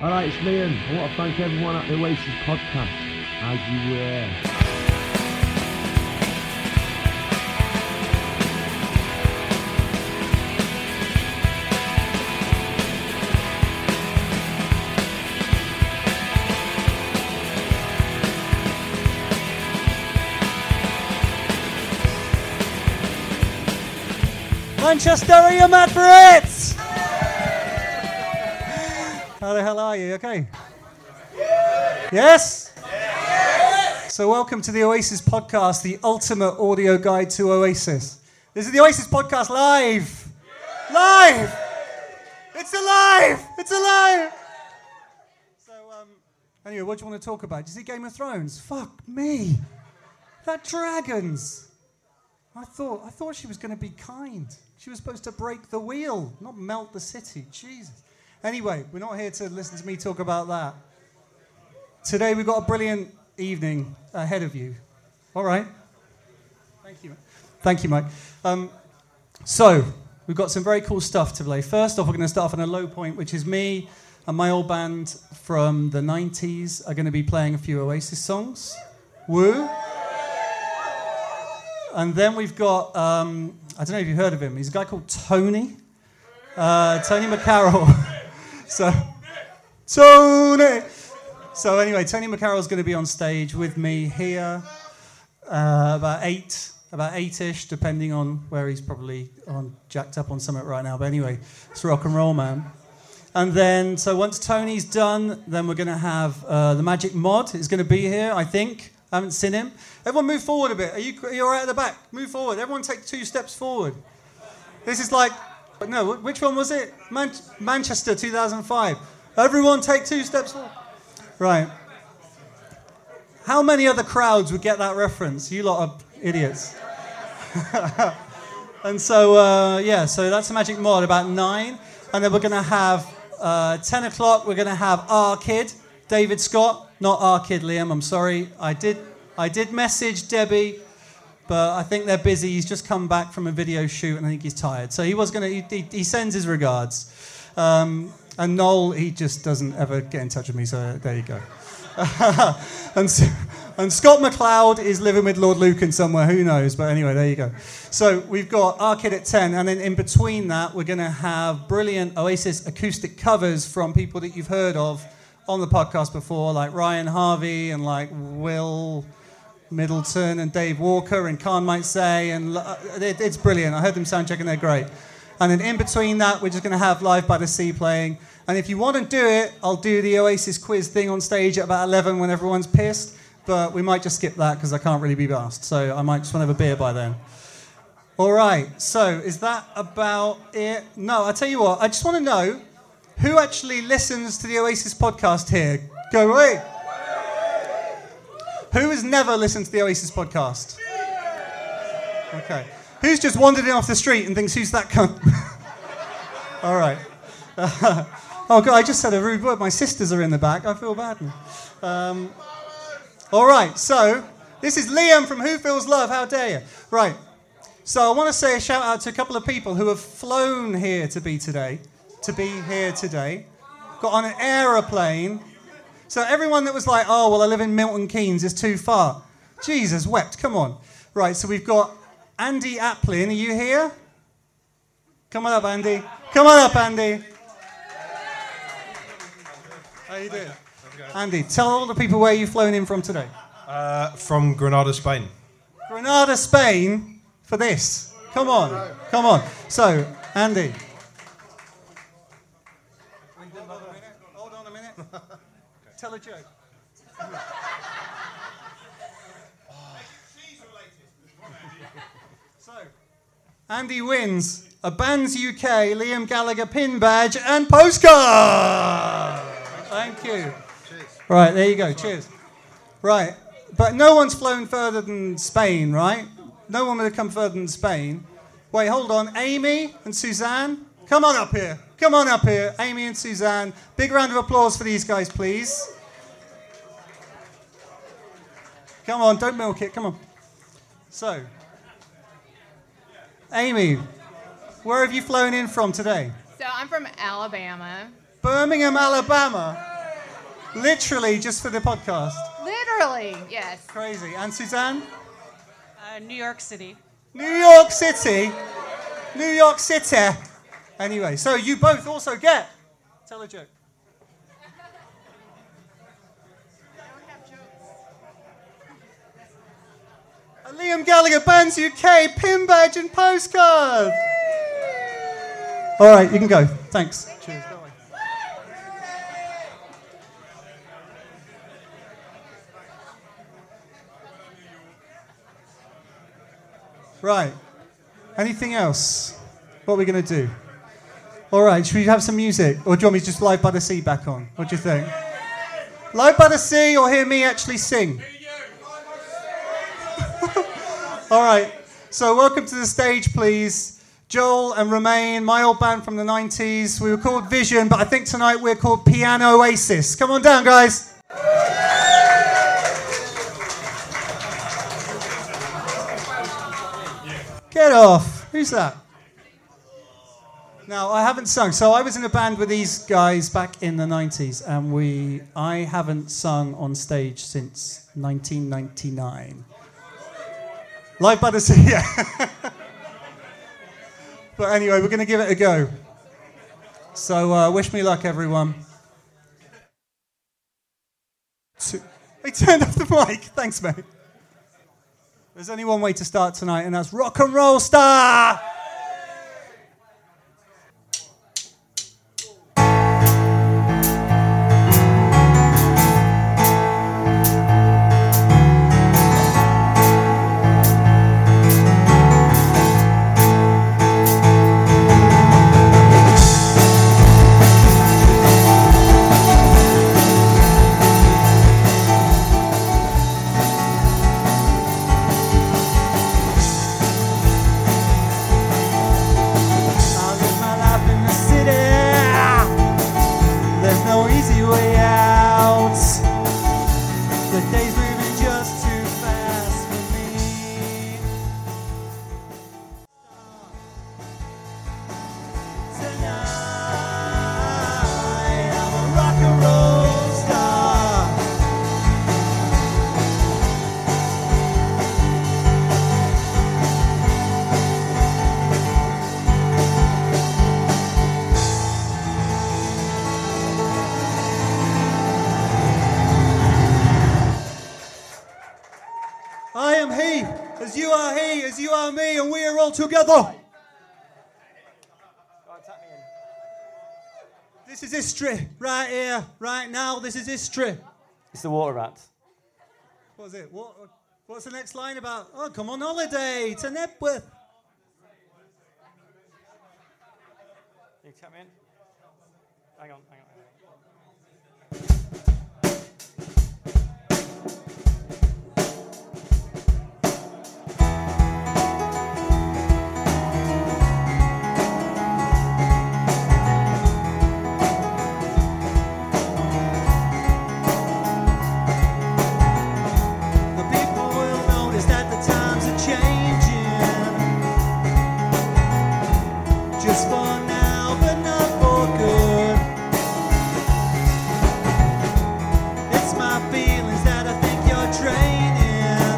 Alright, it's Liam. I want to thank everyone at the Oasis podcast, as you were. Manchester, are you mad for it? How the hell are you? Okay? Yes? So welcome to the Oasis podcast, the ultimate audio guide to Oasis. This is the Oasis podcast live. Live! It's alive! It's alive! So, anyway, what do you want to talk about? Do you see Game of Thrones? Fuck me. That dragons. I thought she was going to be kind. She was supposed to break the wheel, not melt the city. Jesus. Anyway, we're not here to listen to me talk about that. Today we've got a brilliant evening ahead of you. All right. Thank you, Mike. So we've got some very cool stuff to play. First off, we're going to start off on a low point, which is me and my old band from the 90s are going to be playing a few Oasis songs. Woo. And then we've got, I don't know if you've heard of him. He's a guy called Tony. Tony McCarroll. Tony! So anyway, Tony McCarroll's going to be on stage with me here about 8-ish, depending on where he's probably jacked up on something right now. But anyway, it's rock and roll, man. And then, so once Tony's done, then we're going to have the Magic Mod is going to be here, I think. I haven't seen him. Everyone move forward a bit. Are you all right at the back? Move forward. Everyone take 2 steps forward. This is like, no, which one was it? Manchester 2005. Everyone take 2 steps forward. Right. How many other crowds would get that reference? You lot are idiots. And so, so that's the Magic Mod, about 9. And then we're going to have, 10 o'clock, we're going to have our kid, David Scott. Not our kid, Liam, I'm sorry. I did message Debbie, but I think they're busy. He's just come back from a video shoot, and I think he's tired. So he sends his regards. And Noel, he just doesn't ever get in touch with me, so there you go. and Scott McLeod is living with Lord Lucan somewhere, who knows? But anyway, there you go. So we've got our kid at 10, and then in between that, we're going to have brilliant Oasis acoustic covers from people that you've heard of on the podcast before, like Ryan Harvey and like Will Middleton and Dave Walker and Khan Might Say, and it's brilliant. I heard them sound checking, they're great. And then in between that, we're just going to have Live by the Sea playing. And if you want to do it, I'll do the Oasis quiz thing on stage at about 11 when everyone's pissed, but we might just skip that because I can't really be asked, so I might just want to have a beer by then. All right, so is that about it? No, I'll tell you what, I just want to know who actually listens to the Oasis podcast here? Go away. Who has never listened to the Oasis podcast? Okay. Who's just wandered in off the street and thinks, who's that cunt? All right. Oh, God, I just said a rude word. My sisters are in the back. I feel bad now. All right, so this is Liam from Who Feels Love. How dare you? Right. So I want to say a shout out to a couple of people who have flown here to be here today, got on an aeroplane. So everyone that was like, oh, well, I live in Milton Keynes, it's too far. Jesus wept, come on. Right, so we've got Andy Aplin, are you here? Come on up, Andy. Come on up, Andy. How you doing? Andy, tell all the people where you've flown in from today. From Granada, Spain. Granada, Spain, for this. Come on. So, Andy. Hold on a minute. Tell a joke. So, Andy wins a Bands UK Liam Gallagher pin badge and postcard. Thank you. Cheers. Right, there you go. Cheers. Right, but no one's flown further than Spain, right? No one would have come further than Spain. Wait, hold on. Amy and Suzanne, come on up here. Come on up here, Amy and Suzanne. Big round of applause for these guys, please. Come on, don't milk it, come on. So, Amy, where have you flown in from today? So I'm from Alabama. Birmingham, Alabama. Literally, just for the podcast. Literally, yes. Crazy. And Suzanne? New York City. New York City. New York City. Anyway, so you both also get. Tell a joke. A Liam Gallagher Bands UK pin badge and postcard. All right, you can go. Thanks. Cheers. Go away. Right. Anything else? What are we going to do? All right, should we have some music? Or do you want me to just Live by the Sea back on? What do you think? Live by the Sea or hear me actually sing? All right, so welcome to the stage, please. Joel and Romain, my old band from the 90s. We were called Vision, but I think tonight we're called Piano Oasis. Come on down, guys. Get off. Who's that? Now, I haven't sung. So I was in a band with these guys back in the 90s, and I haven't sung on stage since 1999. Live by the Sea, yeah. But anyway, we're going to give it a go. So wish me luck, everyone. They turned off the mic. Thanks, mate. There's only one way to start tonight, and that's Rock and Roll Star! I am he, as you are me, and we are all together. This is history, right here, right now. This is history. It's the Water Rats. What is it? What's the next line about? Oh, come on holiday to Nebworth. You tap me in? Hang on. Just for now, but not for good. It's my feelings that I think you're draining.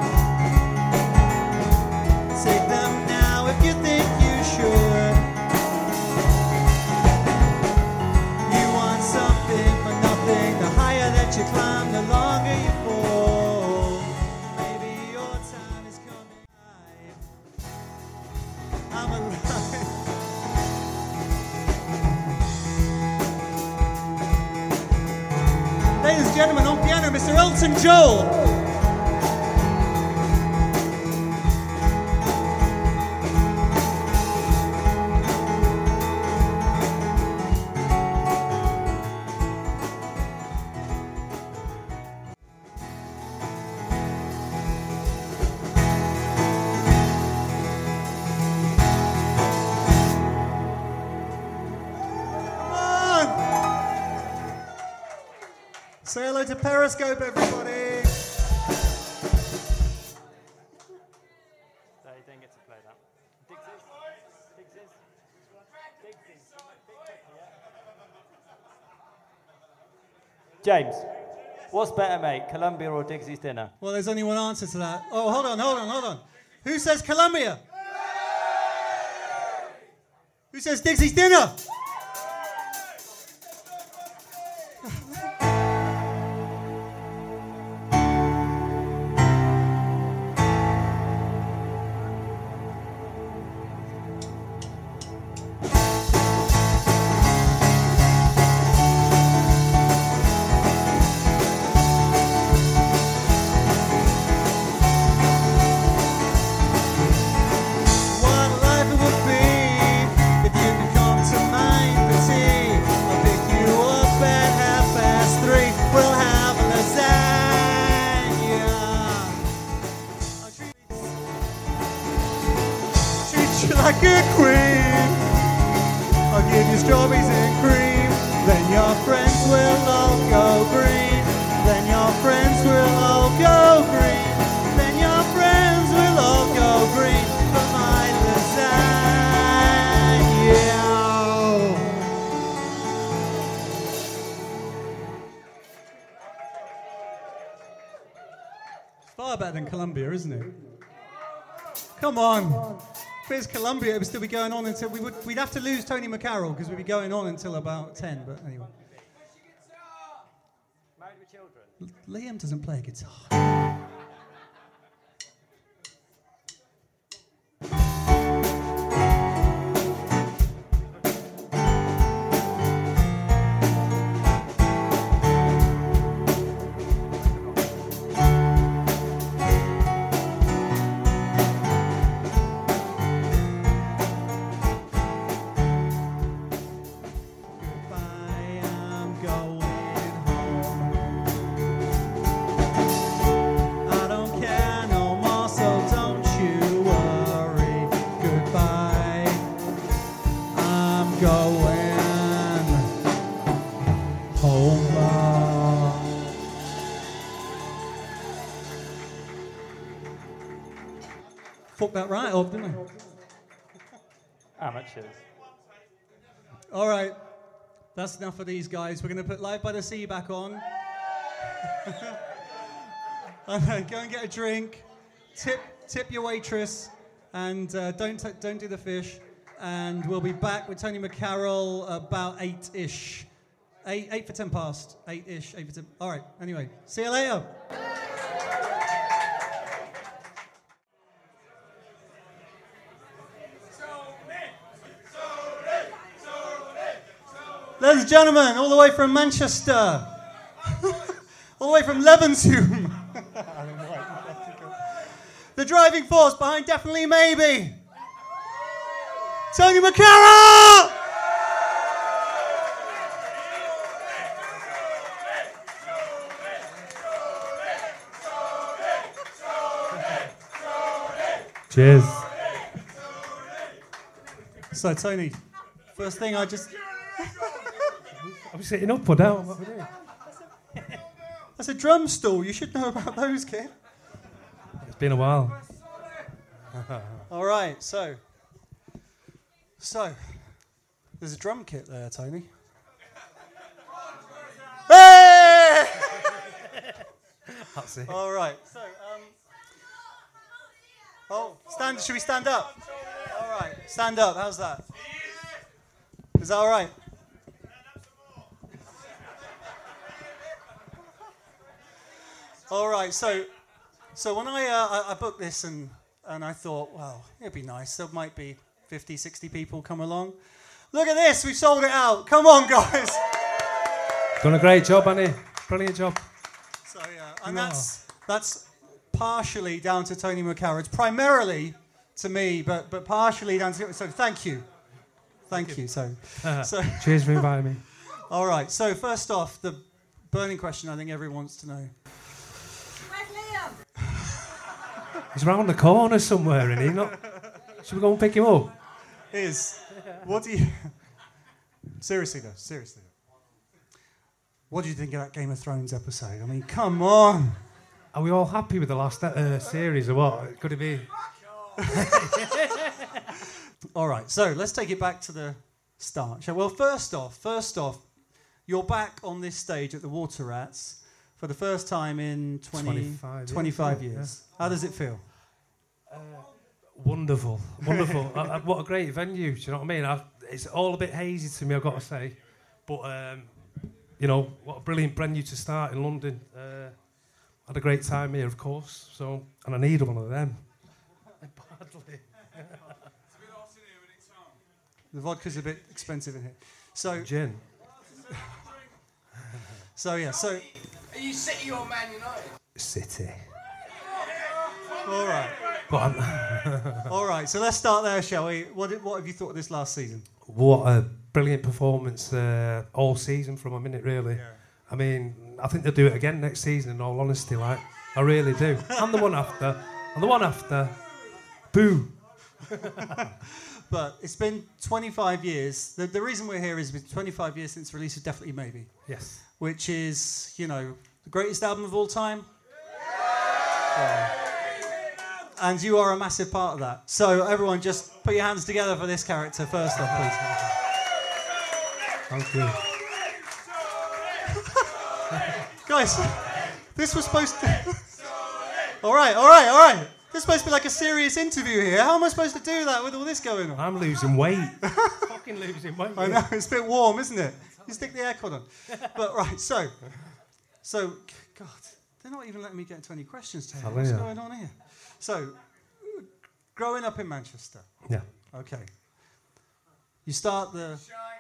Take them now if you think you should. You want something for nothing. The higher that you climb, the longer you fall. Maybe your time is coming. I'm alive. Ladies and gentlemen, on piano, Mr. Elton Joel. Say hello to Periscope, everybody. So you didn't get to play that. Diggs. James, what's better, mate, Columbia or Digsy's dinner? Well, there's only one answer to that. Oh, hold on. Who says Columbia? Who says Dixie's dinner? Like a queen, I'll give you strawberries and cream. Then your friends will all go green. Then your friends will all go green. Then your friends will all go green for my lasagna. It's far better than Columbia, isn't it? Come on. If it's Columbia, it would still be going on until we'd have to lose Tony McCarroll because we'd be going on until about 10. But anyway, Married with children? Liam doesn't play a guitar. Fuck that right up, didn't I? Amateurs. All right, that's enough of these guys. We're going to put Live by the Sea back on. And then go and get a drink. Tip your waitress, and don't do the fish. And we'll be back with Tony McCarroll about 8-ish. 8 for 10 past. 8-ish, 8 for 10. All right, anyway, see you later. Ladies and gentlemen, all the way from Manchester, all the way from Levenshulme, the driving force behind Definitely Maybe, Tony McCarroll! Cheers. So, Tony, first thing I just... Are we sitting up or down? What are we doing? That's a drum stool. You should know about those, kid. It's been a while. All right, so there's a drum kit there, Tony. Hey! That's it. All right, so should we stand up? All right, stand up. How's that? Is that all right? All right, so when I booked this and I thought, well, it'd be nice. There might be 50, 60 people come along. Look at this, we sold it out. Come on, guys. Done a great job, Annie. Brilliant job. So yeah, and that's partially down to Tony McCarroll. It's primarily to me, but partially down to. So thank you. So Cheers for inviting me. all right. So first off, the burning question I think everyone wants to know. He's round the corner somewhere, isn't he? Not. Should we go and pick him up? What do you... Seriously though. What do you think of that Game of Thrones episode? I mean, come on. Are we all happy with the last series or what? Could it be? All right, so let's take it back to the start. Well, first off, you're back on this stage at the Water Rats for the first time in 25 years. Yeah. How does it feel? Wonderful. What a great venue. Do you know what I mean? It's all a bit hazy to me, I've got to say. But, you know, what a brilliant venue to start in London. Had a great time here, of course. So, and I need one of them. Badly. The vodka's a bit expensive in here. So, Gin. so. Are you City or Man United? City. All right. But I'm All right, so let's start there, shall we? What have you thought of this last season? What a brilliant performance all season from a minute, really. Yeah. I mean, I think they'll do it again next season, in all honesty, like. I really do. And the one after. And the one after. Boo. But it's been 25 years. The reason we're here is it's 25 years since the release of Definitely Maybe, Yes. which is, you know, the greatest album of all time. Yeah. And you are a massive part of that. So everyone just put your hands together for this character first off, please. Thank you. Guys, this was supposed to... All right. This is supposed to be like a serious interview here. How am I supposed to do that with all this going on? I'm losing weight. Fucking losing weight. I know, it's a bit warm, isn't it? You stick the aircon on. But right, so, God, they're not even letting me get into any questions today. What's going on here? So, growing up in Manchester. Yeah. Okay. You start the...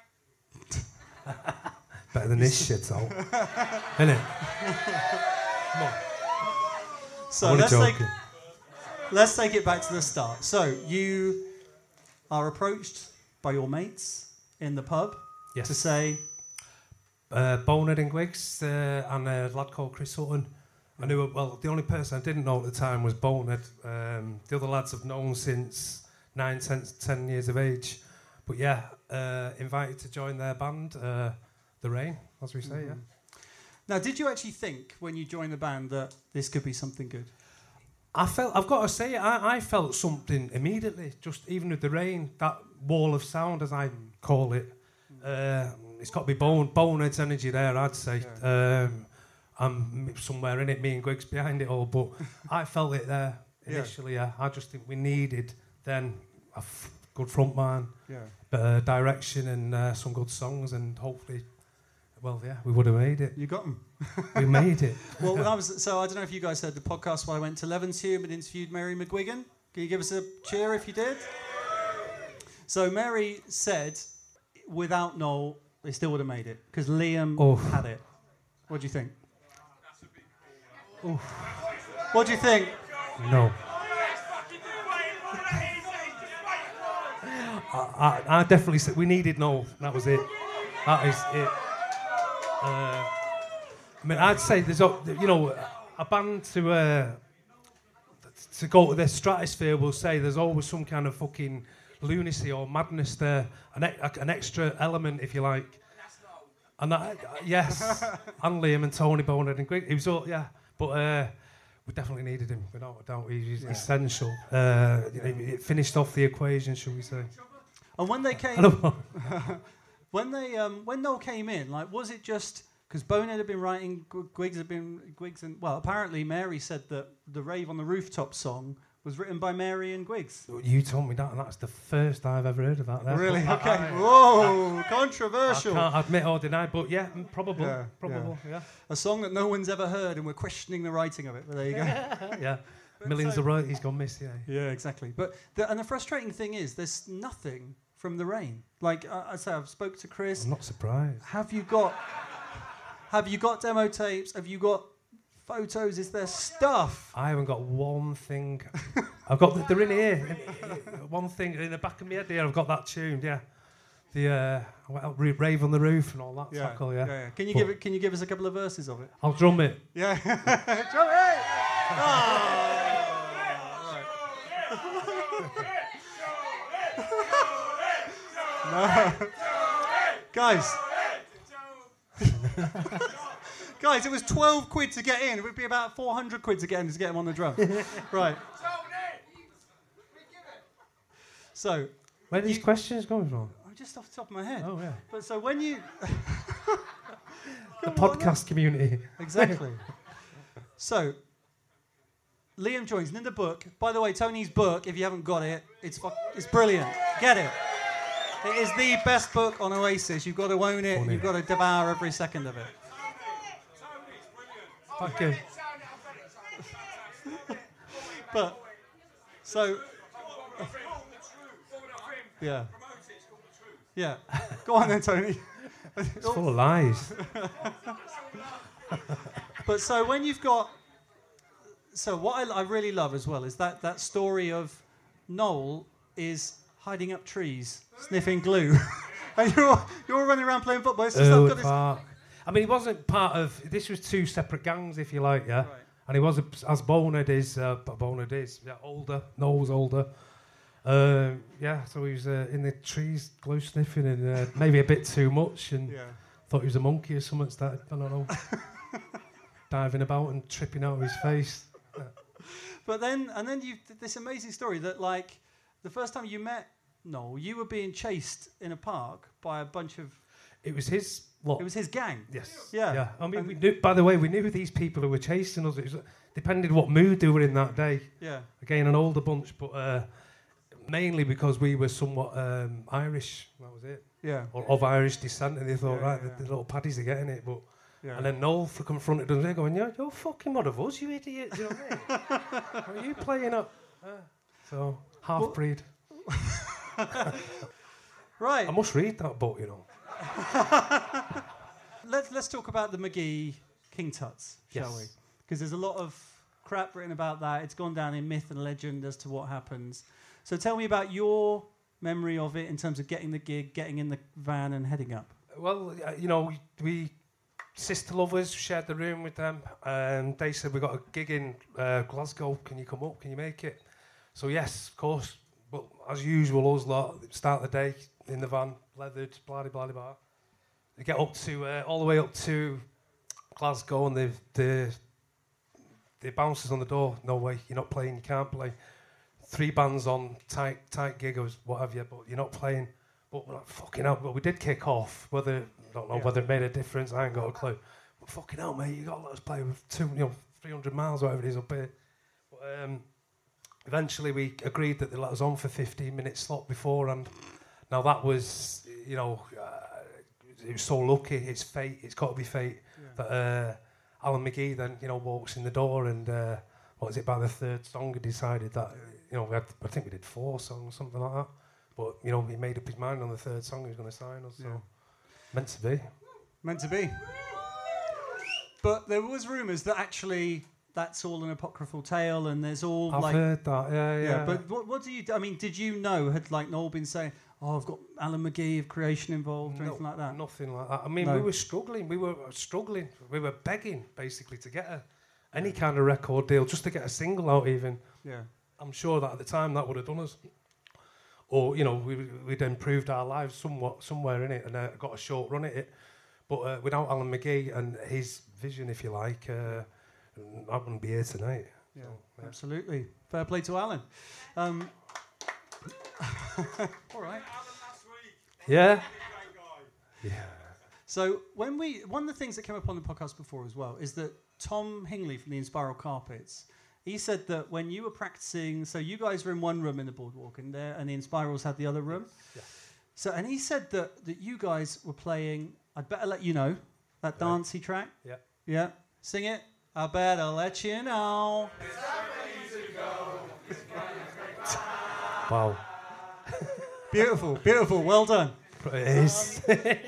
Better than this shit, though. Innit? Come on. So let's take it back to the start. So you are approached by your mates in the pub Yes. to say... Bonehead and Gwigs and a lad called Chris Hutton. I knew, well, the only person I didn't know at the time was Bonehead. The other lads I've known since 10 years of age. But yeah, invited to join their band, The Rain, as we say, yeah. Now, did you actually think when you joined the band that this could be something good? I've got to say, I felt something immediately, just even with The Rain, that wall of sound, as I call it. It's got to be Bonehead's energy there, I'd say. Yeah. I'm somewhere in it, me and Gwigs behind it all, but I felt it there initially, yeah. I just think we needed then a good front man, bit of direction and some good songs, and hopefully, well, yeah, we would have made it. You got them. We made it. Well, so I don't know if you guys heard the podcast where I went to Levenshulme and interviewed Mary McGuigan. Can you give us a cheer if you did? So Mary said, without Noel, they still would have made it because Liam had it. What do you think? What do you think? No. I definitely said we needed Noel. That was it. That is it. I mean, I'd say there's a band to go to the stratosphere will say there's always some kind of fucking lunacy or madness there, an extra element, if you like. And that, yes, and Liam and Tony Bonehead and Greg. It was all, yeah, but we definitely needed him without a doubt. He's essential. It finished off the equation, shall we say? And when they came, when Noel came in, like, was it just because Bonehead had been writing, Gwigs, and well, apparently Mary said that the Rave on the Rooftop song was written by Mary and Gwigs. You told me that, and that's the first I've ever heard about that. Really? Okay. Whoa, controversial. I can't admit or deny, but yeah, probable. Yeah. A song that no one's ever heard, and we're questioning the writing of it. But there you go. Yeah. Millions of royalties gone missing. Yeah, exactly. But the frustrating thing is, there's nothing from The Rain. Like I say, I've spoke to Chris. I'm not surprised. Have you got demo tapes? Have you got photos? Is there stuff? I haven't got one thing. I've got they're in here. One thing in the back of my head here. I've got that tuned. Yeah, the Rave on the Roof and all that tackle. Yeah. Can you give us a couple of verses of it? I'll drum it. Yeah, drum it. Oh. No. Guys, it was 12 quid to get in. It would be about 400 quid to get him on the drum. Right. So, where are these questions coming from? Just off the top of my head. Oh, yeah. But so when you... The podcast community. Exactly. So, Liam joins. And in the book, by the way, Tony's book, if you haven't got it, it's brilliant. Get it. It is the best book on Oasis. You've got to own it. Funny. You've got to devour every second of it. Thank you. But, so... Yeah. Yeah. Go on then, Tony. It's full of lies. But so when you've got... So what I really love as well is that story of Noel is hiding up trees, sniffing glue. And you're running around playing football. It's just I've got this... Park. I mean, he wasn't part of... This was two separate gangs, if you like, yeah? Right. And he was, as Bonard is, older. Noel's older. Yeah, so he was in the trees, glue sniffing, and maybe a bit too much, and thought he was a monkey or something. Started, I don't know, diving about and tripping out of his face. But then you've this amazing story that, like, the first time you met Noel, you were being chased in a park by a bunch of... It was his lot. It was his gang. Yes. Yeah. I mean, we knew, by the way, we knew these people who were chasing us. It was, depended what mood they were in that day. Yeah. Again, an older bunch, but mainly because we were somewhat Irish. That was it. Yeah. Or of Irish descent, and they thought, the little paddies are getting it. But and then Noel confronted us. They're going, you're fucking one of us, you idiot. Do you know what I mean? Are you playing up? So half breed. Right. I must read that book, you know. Let's talk about the McGee King Tuts, shall we? Because there's a lot of crap written about that. It's gone down in myth and legend as to what happens. So tell me about your memory of it in terms of getting the gig, getting in the van and heading up. Well, you know, we Sister Lovers shared the room with them, and they said, we got a gig in Glasgow. Can you come up? Can you make it? So yes, of course. But as usual, us lot start the day in the van, leathered, blah blah blah. They get up to all the way up to Glasgow, and the bouncers on the door. No way, you're not playing. You can't play. 3 bands on, tight gig or what have you, but you're not playing. But we're like, fucking hell. But we did kick off. Whether it made a difference, I ain't got a clue. But fucking hell, mate, you got to let us play with 300 miles, whatever it is up here. But eventually we agreed that they let us on for 15-minute slot before, and now that was, it was so lucky. It's fate. It's got to be fate that Alan McGee then, walks in the door, and what was it, by the 3rd song, he decided that, I think we did 4 songs, something like that. But, he made up his mind on the 3rd song he was going to sign us, so meant to be. Meant to be. But there was rumours that actually that's all an apocryphal tale, and there's all I've heard that, yeah. But what do you... I mean, did you know, had Noel been saying, I've got Alan McGee of Creation involved or anything like that? Nothing like that. I mean, we were struggling. We were begging, basically, to get any kind of record deal, just to get a single out even. Yeah. I'm sure that at the time that would have done us. Or, we'd improved our lives somewhere in it, and got a short run at it. But without Alan McGee and his vision, if you like, I wouldn't be here tonight. Yeah, so, absolutely. Fair play to Alan. All right. Yeah. So one of the things that came up on the podcast before as well is that Tom Hingley from the Inspiral Carpets, he said that when you were practicing, so you guys were in one room in the Boardwalk, and the Inspirals had the other room. Yeah. So, and he said that you guys were playing, I'd Better Let You Know, that dancey track. Yeah. Yeah. Sing it. I better let you know. Wow. Beautiful, beautiful. Well done. It is.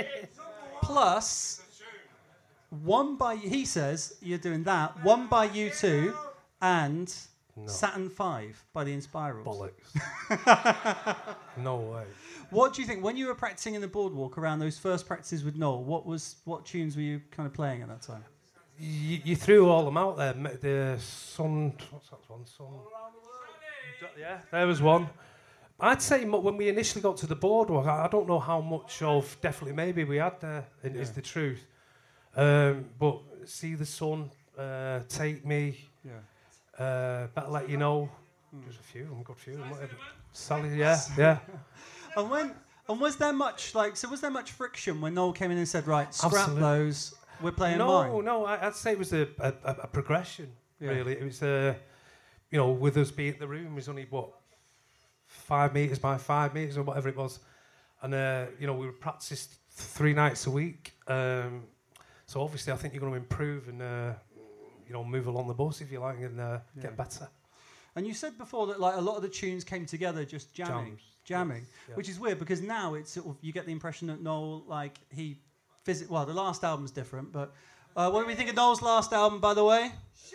Plus, he says you're doing that, one by U2 and Saturn 5 by the Inspirals. Bollocks. No way. What do you think, when you were practicing in the Boardwalk around those first practices with Noel, what tunes were you kind of playing at that time? You threw all them out there. The Sun... What's that one? Sun... Yeah, there was one. I'd say when we initially got to the Boardwalk, I don't know how much of Definitely Maybe we had there, is the truth. But See the Sun, Take Me, Better Let You Know. There's a few, a good few. Sally, yeah. And was there much friction when Noel came in and said, right, scrap Absolutely. those? we're playing mine? No, I'd say it was a progression, Yeah. really. It was, with us being in the room, it was only, 5 metres by 5 metres or whatever it was. And, we would practice 3 nights a week. So obviously I think you're going to improve and, move along the bus, if you like, and get better. And you said before that like a lot of the tunes came together just jamming, Yeah. which is weird because now it's sort of, you get the impression that Noel, like the last album's different, but what do we think of Noel's last album, by the way?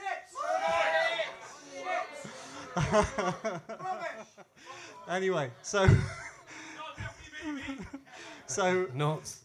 Anyway, so Nuts.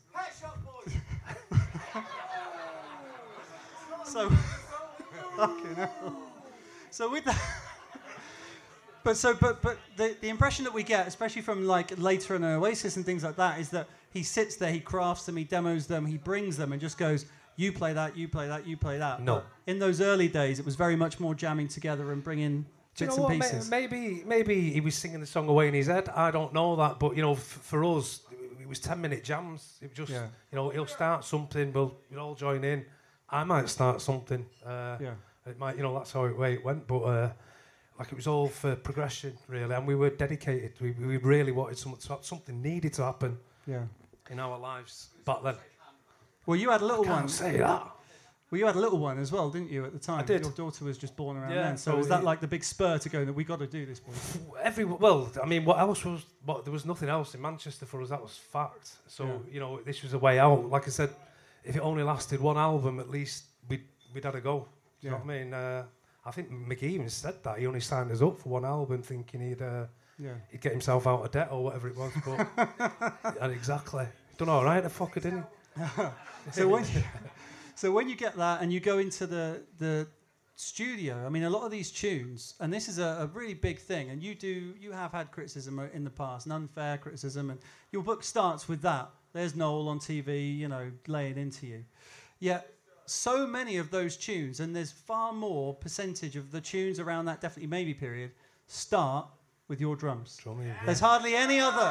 so fucking hell. So with that, but the impression that we get, especially from like later in Oasis and things like that, is that he sits there, he crafts them, he demos them, he brings them, and just goes, "You play that, you play that, you play that." No. But in those early days, it was very much more jamming together and bringing Do you bits know and what? pieces. Maybe he was singing the song away in his head. I don't know that, but for us, it was 10-minute jams. It was just, he'll start something, we'll all join in. I might start something. It might, that's how it went. But it was all for progression, really, and we were dedicated. We really wanted something needed to happen. Yeah. In our lives back then. Well, you had a little one. Can't say that. Well, you had a little one as well, didn't you, at the time? I did. Your daughter was just born around Yeah, then. So so was that like the big spur to go that we got to do this, boy? What else was? There was nothing else in Manchester for us. That was fact. So this was a way out. Like I said, if it only lasted one album, at least we'd had a go. Do you know what I mean? I think McGee even said that he only signed us up for one album, thinking he'd get himself out of debt or whatever it was. But and exactly, done all right, the fucker, didn't he? So when you get that and you go into the studio, I mean, a lot of these tunes, and this is a really big thing, and you have had criticism in the past, an unfair criticism, and your book starts with that. There's Noel on TV, laying into you. Yet so many of those tunes, and there's far more percentage of the tunes around that Definitely Maybe period, start with your drums. There's hardly any other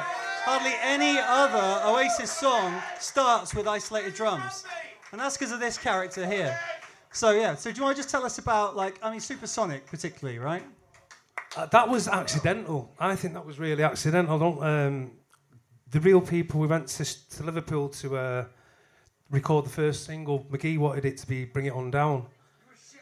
Oasis song starts with isolated drums. And that's because of this character here. So do you want to just tell us about, Supersonic particularly, right? That was accidental. I think that was really accidental. The Real People, we went to Liverpool to record the first single. McGee wanted it to be Bring It On Down. You were shit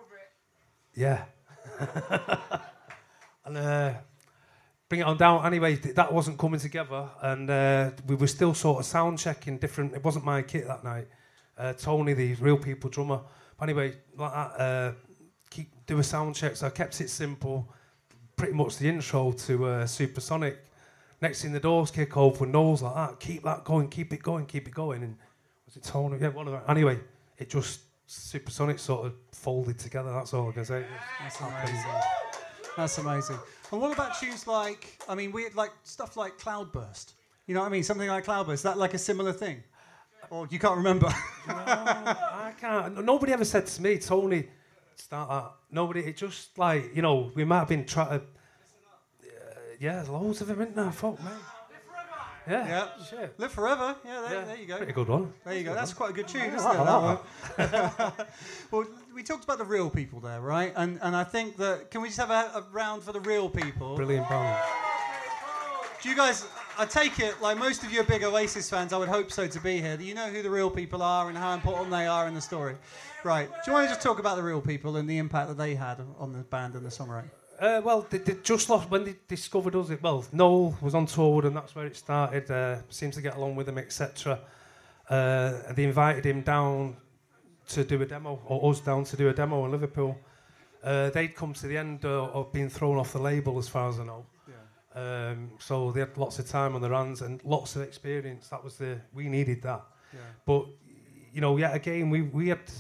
on roll with it. Yeah. And Bring It On Down. Anyway, that wasn't coming together, and we were still sort of sound checking different. It wasn't my kit that night. Tony, the Real People drummer. But anyway, like that, do a sound check. So I kept it simple. Pretty much the intro to Supersonic. Next thing the doors kick open, Noel's like that. Keep that going, keep it going, keep it going. And was it Tony? Yeah, one of them. Anyway, it just Supersonic sort of folded together. That's all I can say. That's amazing. That's amazing. And what about tunes stuff like Cloudburst? You know what I mean? Something like Cloudburst. Is that like a similar thing? Or you can't remember? No, I can't. Nobody ever said to me, Tony, start that. Nobody. It just we might have been trying to. Loads of them, isn't there? Fuck me. Yeah. Shit. Live Forever. Yeah, there you go. Pretty good one. There you go. That's quite a good tune, Yeah, isn't it? I That one. Well, we talked about the Real People there, right? And I think that, can we just have a round for the Real People? Brilliant band. Do you guys, I take it, like most of you are big Oasis fans, I would hope so to be here. Do you know who the Real People are and how important they are in the story? Right. Do you want to just talk about the Real People and the impact that they had on the band and the songwriting? They just lost when they discovered us. Noel was on tour with them, that's where it started. Seemed to get along with them, etc. And they invited him down to do a demo, or us down to do a demo in Liverpool. They'd come to the end of being thrown off the label, as far as I know. Yeah. So they had lots of time on their hands and lots of experience. We needed that. Yeah. But yet again, we had.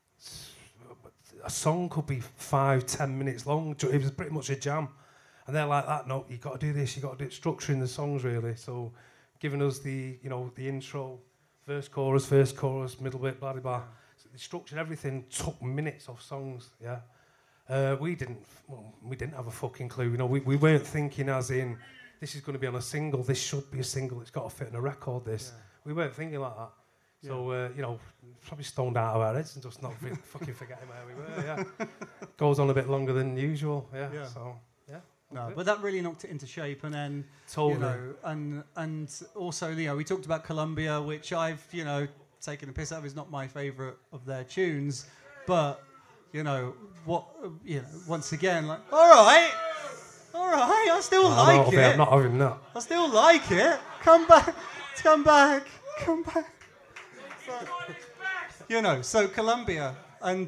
A song could be 5-10 minutes long. It was pretty much a jam, and they're like that. No, you got to do this. You got to do it. Structuring the songs really. So, giving us the the intro, verse, chorus, middle bit, blah blah blah. Yeah. So the structure, everything took minutes of songs. Yeah, we didn't have a fucking clue. We weren't thinking as in this is going to be on a single. This should be a single. It's got to fit in a record. This we weren't thinking like that. So, you know, probably stoned out of our heads and just not fucking forgetting where we were, yeah. Goes on a bit longer than usual, yeah. So, yeah. No, but that really knocked it into shape, and then Totally. you know, and also, you know, we talked about Columbia, which I've, you know, taken a piss out of. Is not my favourite of their tunes, but you know what, you know, once again, like, all right, I still like it. I'm not having that. I still like it. Come back. You know, so Columbia and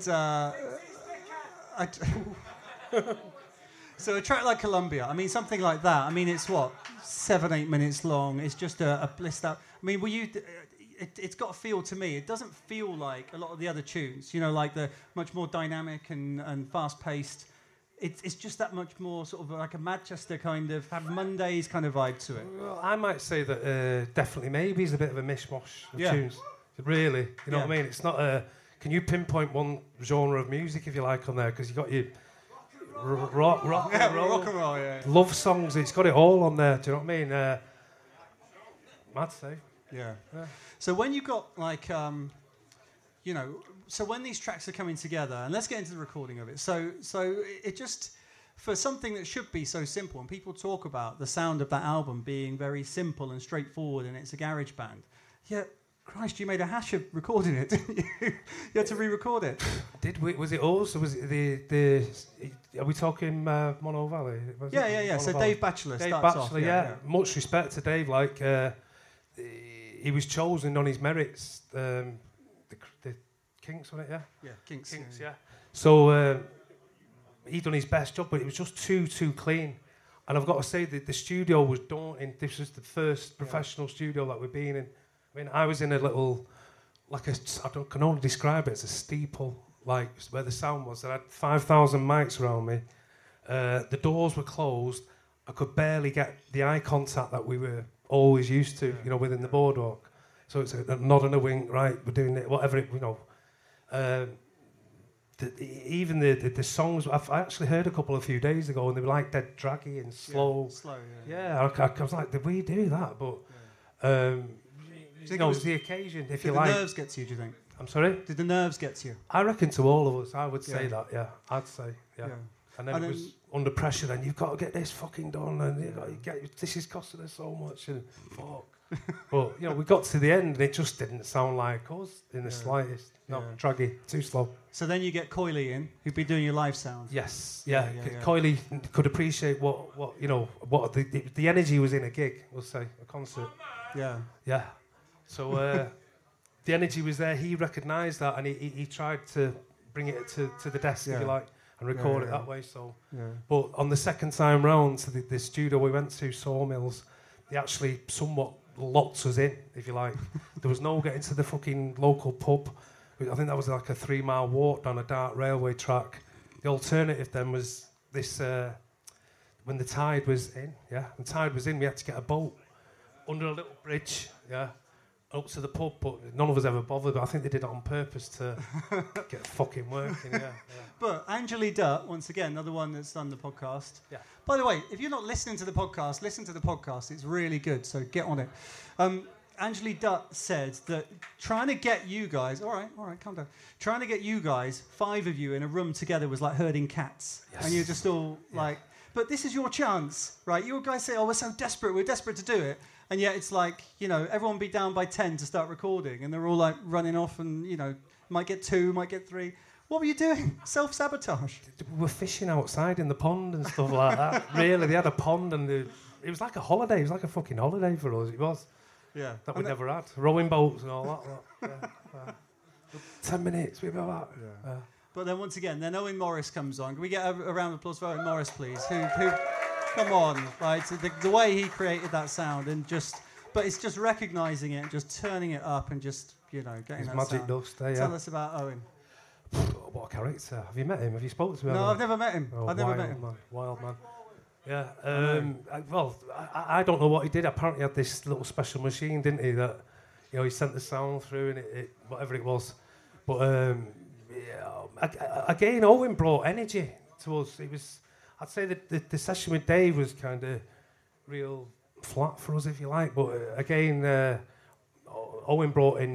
so a track like Columbia, I mean, something like that. I mean, it's what, 7-8 minutes long. It's just a blissed out. I mean, it's got a feel to me. It doesn't feel like a lot of the other tunes. You know, like the much more dynamic and fast paced. It's just that much more sort of like a Manchester kind of Mondays kind of vibe to it. Well, I might say that definitely maybe is a bit of a mishmash of tunes. Really, you know what I mean? It's not a. Can you pinpoint one genre of music if you like on there? Because you got your rock and roll, love songs. It's got it all on there. Do you know what I mean? Mad say. Yeah. So when you got like, you know, so when these tracks are coming together, and let's get into the recording of it. So it just, for something that should be so simple, and people talk about the sound of that album being very simple and straightforward, and it's a garage band. Yeah, Christ, you made a hash of recording it, didn't you? You had to re-record it. Did we? Was it also? Was it the? Are we talking Mono Valley? Yeah. So Valley. Dave Batchelor Dave starts Batchelor, off. yeah. Much respect to Dave. Like he was chosen on his merits. The Kinks on it, yeah. Yeah, Kinks, yeah. So he done his best job, but it was just too clean. And I've got to say that the studio was daunting. This was the first professional studio that we've been in. I mean, I was in a little, like can only describe it as a steeple, like where the sound was. I had 5,000 mics around me. The doors were closed. I could barely get the eye contact that we were always used to, you know, within the boardwalk. So it's a nod and a wink, right? We're doing it, whatever it, you know. Even the songs, I actually heard a few days ago, and they were like dead draggy and slow. Yeah, I was like, did we do that? But you know, it's the occasion, if you like. Did the nerves get to you, do you think? I'm sorry? Did the nerves get to you? I reckon to all of us, I would say that, yeah. I'd say, yeah. And then it was under pressure, then you've got to get this fucking done, and you've got to this is costing us so much, and fuck. But, you know, we got to the end, and it just didn't sound like us in the slightest. No, draggy, too slow. So then you get Coily in, who'd be doing your live sound. Yes, yeah. Coily could appreciate what you know, what the energy was in a gig, we'll say, a concert. Yeah. So the energy was there. He recognised that, and he tried to bring it to the desk, if you like, and record it that way. So, but on the second time round to the studio we went to, Sawmills, they actually somewhat locked us in, if you like. There was no getting to the fucking local pub. I think that was like a 3-mile walk down a dark railway track. The alternative then was this, when the tide was in, when the tide was in, we had to get a boat under a little bridge, up to the pub, but none of us ever bothered. But I think they did it on purpose to get fucking working, But Angeli Dutt, once again, another one that's done the podcast. Yeah. By the way, if you're not listening to the podcast, listen to the podcast. It's really good, so get on it. Angeli Dutt said that trying to get you guys... All right, calm down. Trying to get you guys, 5 of you, in a room together was like herding cats. Yes. And you're just all like... But this is your chance, right? You guys say, we're so desperate, we're desperate to do it. And yet it's like, you know, everyone be down by 10 to start recording, and they're all like running off and, you know, might get 2, might get 3. What were you doing? Self-sabotage? We were fishing outside in the pond and stuff like that. Really, they had a pond, and it was like a holiday. It was like a fucking holiday for us. It was. Yeah. That we never had. Rowing boats and all that. 10 minutes, we were that. Yeah. But then once again, then Owen Morris comes on. Can we get a round of applause for Owen Morris, please? Who come on, right? So the way he created that sound, and but it's just recognising it and just turning it up and just, you know, getting that magic sound. Dust there, Tell us about Owen. What a character. Have you met him? Have you spoken to him? No, I've never met him. I've never met him. Man. Wild man. Yeah. I don't know what he did. Apparently he had this little special machine, didn't he? That, you know, he sent the sound through, and it whatever it was. But again, Owen brought energy to us. It was, I'd say that the session with Dave was kind of real flat for us, if you like. But again, Owen brought in.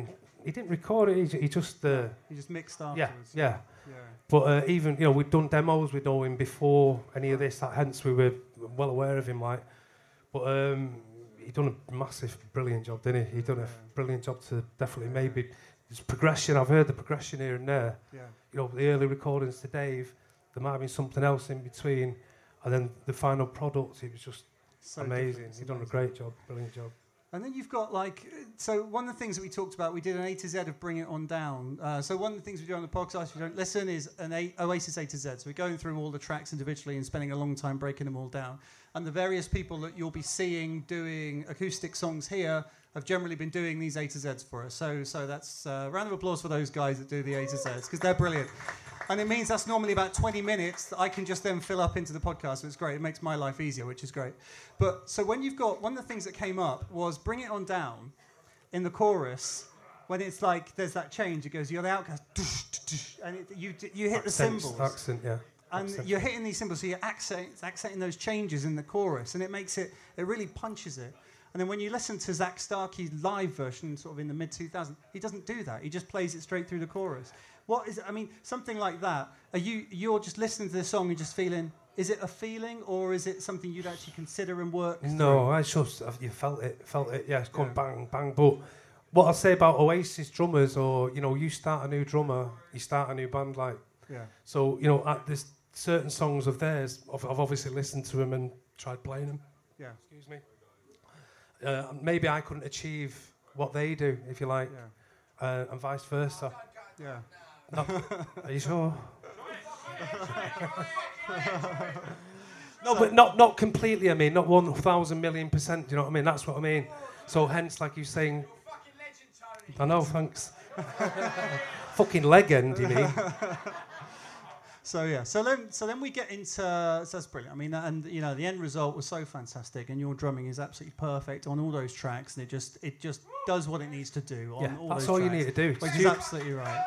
he didn't record it. He just You just mixed afterwards. yeah. Yeah. But even we'd done demos with him before any of this. Hence we were well aware of him. Like, but he done a massive, brilliant job, didn't he? He done a brilliant job to definitely maybe his progression. I've heard the progression here and there. Yeah. The early recordings to Dave. There might have been something else in between, and then the final product. It was just So amazing. different. He done a great job, brilliant job. And then you've got so one of the things that we talked about, we did an A to Z of Bring It On Down. So one of the things we do on the podcast, if you don't listen, is an Oasis A to Z. So we're going through all the tracks individually and spending a long time breaking them all down. And the various people that you'll be seeing doing acoustic songs here have generally been doing these A to Zs for us. So that's a round of applause for those guys that do the A to Zs, because they're brilliant. And it means that's normally about 20 minutes that I can just then fill up into the podcast. So it's great. It makes my life easier, which is great. But so when you've got, one of the things that came up was Bring It On Down in the chorus, when it's like there's that change. It goes, you're the outcast, and you hit the cymbals. Accent, yeah. And you're hitting these cymbals, so you're accenting those changes in the chorus, and it makes it really punches it. And then when you listen to Zach Starkey's live version, sort of in the mid-2000s, he doesn't do that. He just plays it straight through the chorus. What is it? I mean, something like that. You're just listening to the song and just feeling, is it a feeling, or is it something you'd actually consider and work through? No, I just, you felt it, yeah, it's going bang, bang. But what I'll say about Oasis drummers, or, you start a new drummer, you start a new band, like, so, there's certain songs of theirs, I've obviously listened to them and tried playing them. Yeah. Excuse me. Maybe I couldn't achieve what they do, if you like, and vice versa. Yeah. Are you sure? No, but not completely. I mean, not 1,000 million %. Do you know what I mean? That's what I mean. So hence, like you're saying, I know. Thanks. Fucking legend, you mean? So yeah, so then we get into, so that's brilliant. I mean, and the end result was so fantastic, and your drumming is absolutely perfect on all those tracks, and it just does what it needs to do on all those tracks. That's all you need to do. Which is absolutely right.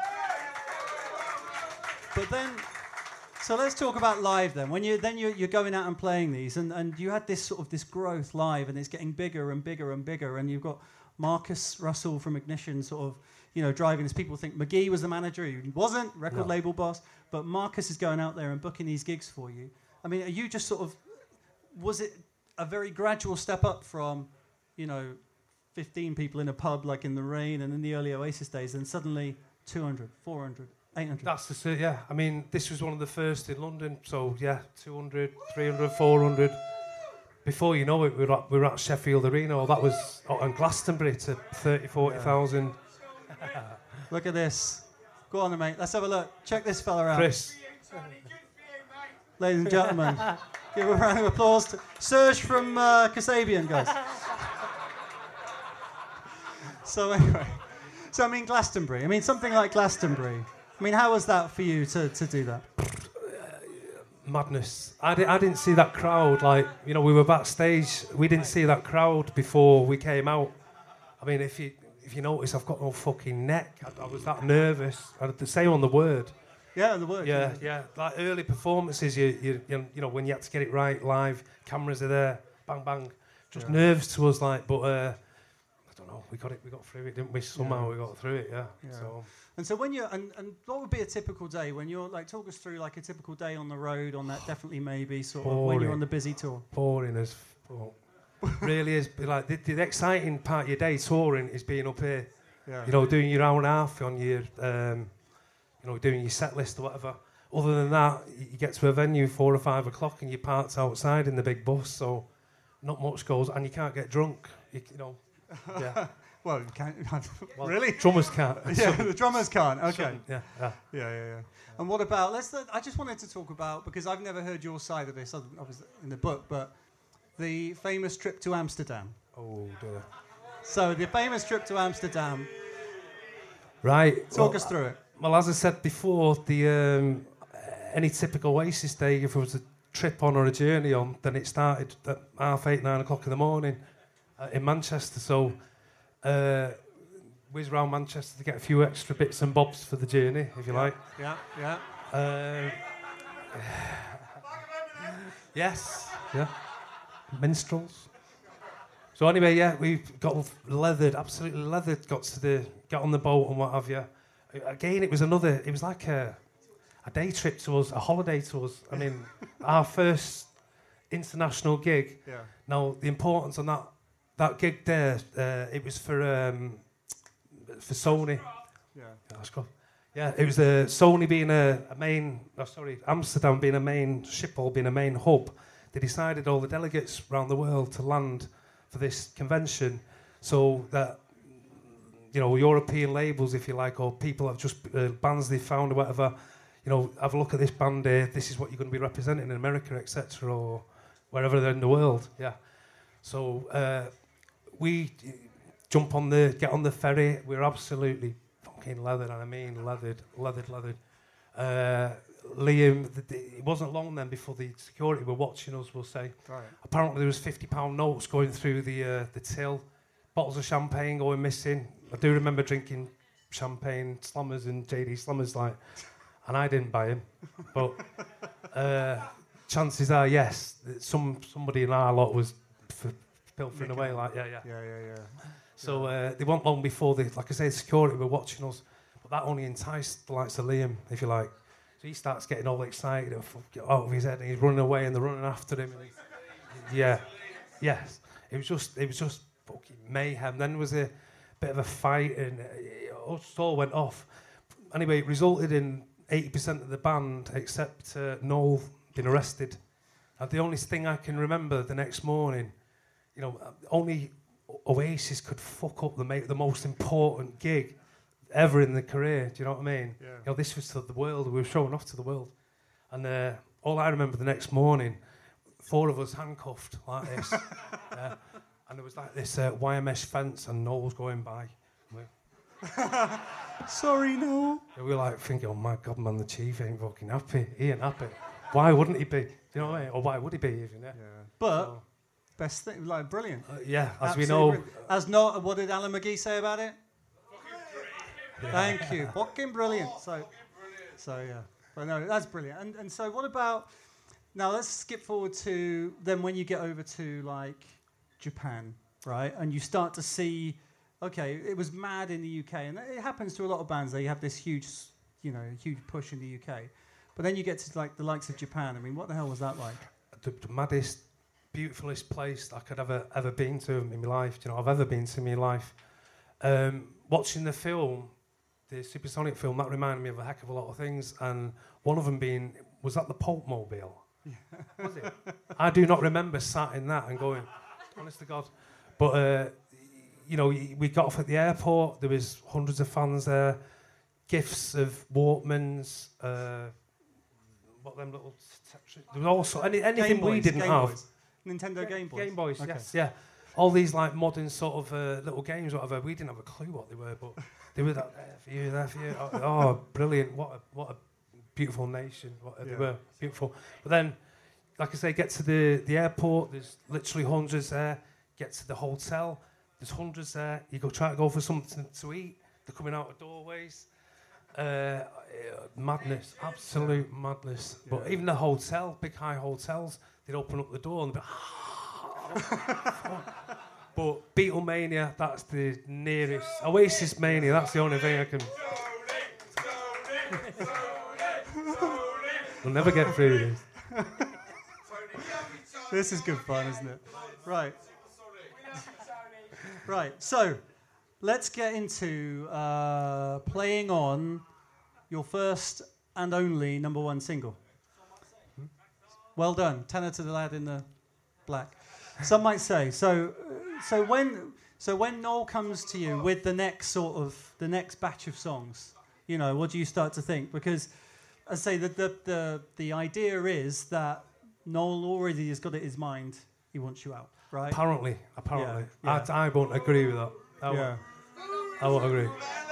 But then, so let's talk about live then. When you're going out and playing these, and you had this sort of this growth live, and it's getting bigger and bigger and bigger, and you've got Marcus Russell from Ignition sort of, driving this. People think McGee was the manager. He wasn't, record label boss. But Marcus is going out there and booking these gigs for you. I mean, are you just sort of, was it a very gradual step up from, 15 people in a pub like in the Rain and in the early Oasis days, and suddenly 200, 400, 800? That's yeah. I mean, this was one of the first in London. So, 200, 300, 400. Before you know it, we were at Sheffield Arena. That was on Glastonbury to 30, 40,000. Look at this. Go on then, mate. Let's have a look. Check this fella out. Chris. Ladies and gentlemen, give a round of applause to Serge from Kasabian, guys. So anyway, I mean, Glastonbury. I mean, something like Glastonbury. I mean, how was that for you to do that? Madness. I didn't see that crowd. Like, we were backstage. We didn't see that crowd before we came out. I mean, if you notice, I've got no fucking neck. I was that nervous. I had to say on the word. Yeah, the word. Yeah. Like early performances, you when you had to get it right live, cameras are there, bang bang. Just nerves to us, like. But I don't know. We got through it, didn't we? Somehow we got through it. Yeah. So when you're and what would be a typical day when you're like, talk us through like a typical day on the road on that definitely maybe sort of when you're on the busy tour. Boring as fuck. Really is. Like the exciting part of your day touring is being up here. Yeah. Doing your hour and a half on your, doing your set list or whatever. Other than that, you get to a venue 4 or 5 o'clock and you're parked outside in the big bus, so not much goes, and you can't get drunk. Yeah. Well, you can't. Really? Drummers can't. Yeah, the drummers can't. Okay. Yeah. And what about? I just wanted to talk about, because I've never heard your side of this, obviously in the book, but the famous trip to Amsterdam. Oh dear. So the famous trip to Amsterdam. Right. Talk us through it. Well, as I said before, any typical Oasis day, if it was a trip on or a journey on, then it started at 8:30, 9 o'clock in the morning in Manchester. So whiz round Manchester to get a few extra bits and bobs for the journey, if you like. Yeah. Yes. Yeah. Minstrels. So anyway, we've got absolutely leathered, got to the get on the boat and what have you. Again, it was like a day trip to us, a holiday to us. I mean, our first international gig. Yeah. Now, the importance on that gig there, it was for Sony. Yeah. Let's go. Yeah, it was Sony being Amsterdam being a main, Schiphol being a main hub. They decided all the delegates around the world to land for this convention, so that European labels, if you like, or people have just bands they found or whatever, have a look at this band here. This is what you're going to be representing in America, etc., or wherever they're in the world. Yeah. So we get on the ferry. We're absolutely fucking leathered, and I mean leathered. Liam, it wasn't long then before the security were watching us, we'll say. Right. Apparently there was £50 notes going through the till, bottles of champagne going missing. I do remember drinking champagne, Slammers and JD Slammers, and I didn't buy them. But chances are, yes, somebody in our lot was pilfering away, Yeah. So they weren't long before, like I say, the security were watching us. But that only enticed the likes of Liam, if you like. So he starts getting all excited and out of his head, and he's running away, and they're running after him. And yes, it was just fucking mayhem. Then there was a bit of a fight, and it all went off. Anyway, it resulted in 80% of the band, except Noel, being arrested. And the only thing I can remember the next morning, only Oasis could fuck up the most important gig ever in the career. Do you know what I mean? Yeah. This was to the world. We were showing off to the world. And all I remember the next morning, 4 of us handcuffed like this. And there was like this wire mesh fence, and Noel was going by. Sorry, Noel. We were like thinking, oh my God, man, the chief ain't fucking happy. He ain't happy. Why wouldn't he be? Do you know what I mean? Or why would he be even? Yeah. But best thing, brilliant. As we know. Brilliant. What did Alan McGee say about it? Thank you. Fucking brilliant. So yeah. But no, that's brilliant. And so what about, now let's skip forward to then when you get over to Japan, right? And you start to see, okay, it was mad in the UK, and it happens to a lot of bands. They have this huge push in the UK. But then you get to the likes of Japan. I mean, what the hell was that like? The maddest, beautifulest place I could ever been to in my life. I've ever been to in my life. Watching the film, the Supersonic film, that reminded me of a heck of a lot of things, and one of them was that the Pulp Mobile? Was it? I do not remember sat in that and going, honest to God. But, we got off at the airport, there was hundreds of fans there, gifts of Walkmans, what them little... There was also anything we didn't have. Nintendo Game Boys? Game Boys, okay. yes, yeah. All these modern sort of little games, whatever. We didn't have a clue what they were, but they were that there for you. Oh, brilliant! What a beautiful nation. They were beautiful. But then, like I say, get to the airport. There's literally hundreds there. Get to the hotel. There's hundreds there. You try to go for something to eat. They're coming out of doorways. Madness, absolute madness. Yeah. But even the hotel, big high hotels, they'd open up the door and they'd be but Beatlemania, that's the nearest. Oasis Mania, that's the only thing I can. We'll never get through this. This is good fun, isn't it? Right. Right. So, let's get into playing on your first and only #1 single. Well done. Tenor to the lad in the black. Some might say. So when Noel comes to you with the next batch of songs, what do you start to think? Because I say that the idea is that Noel already has got it in his mind. He wants you out, right? Apparently. Yeah. I won't agree with that. I won't agree.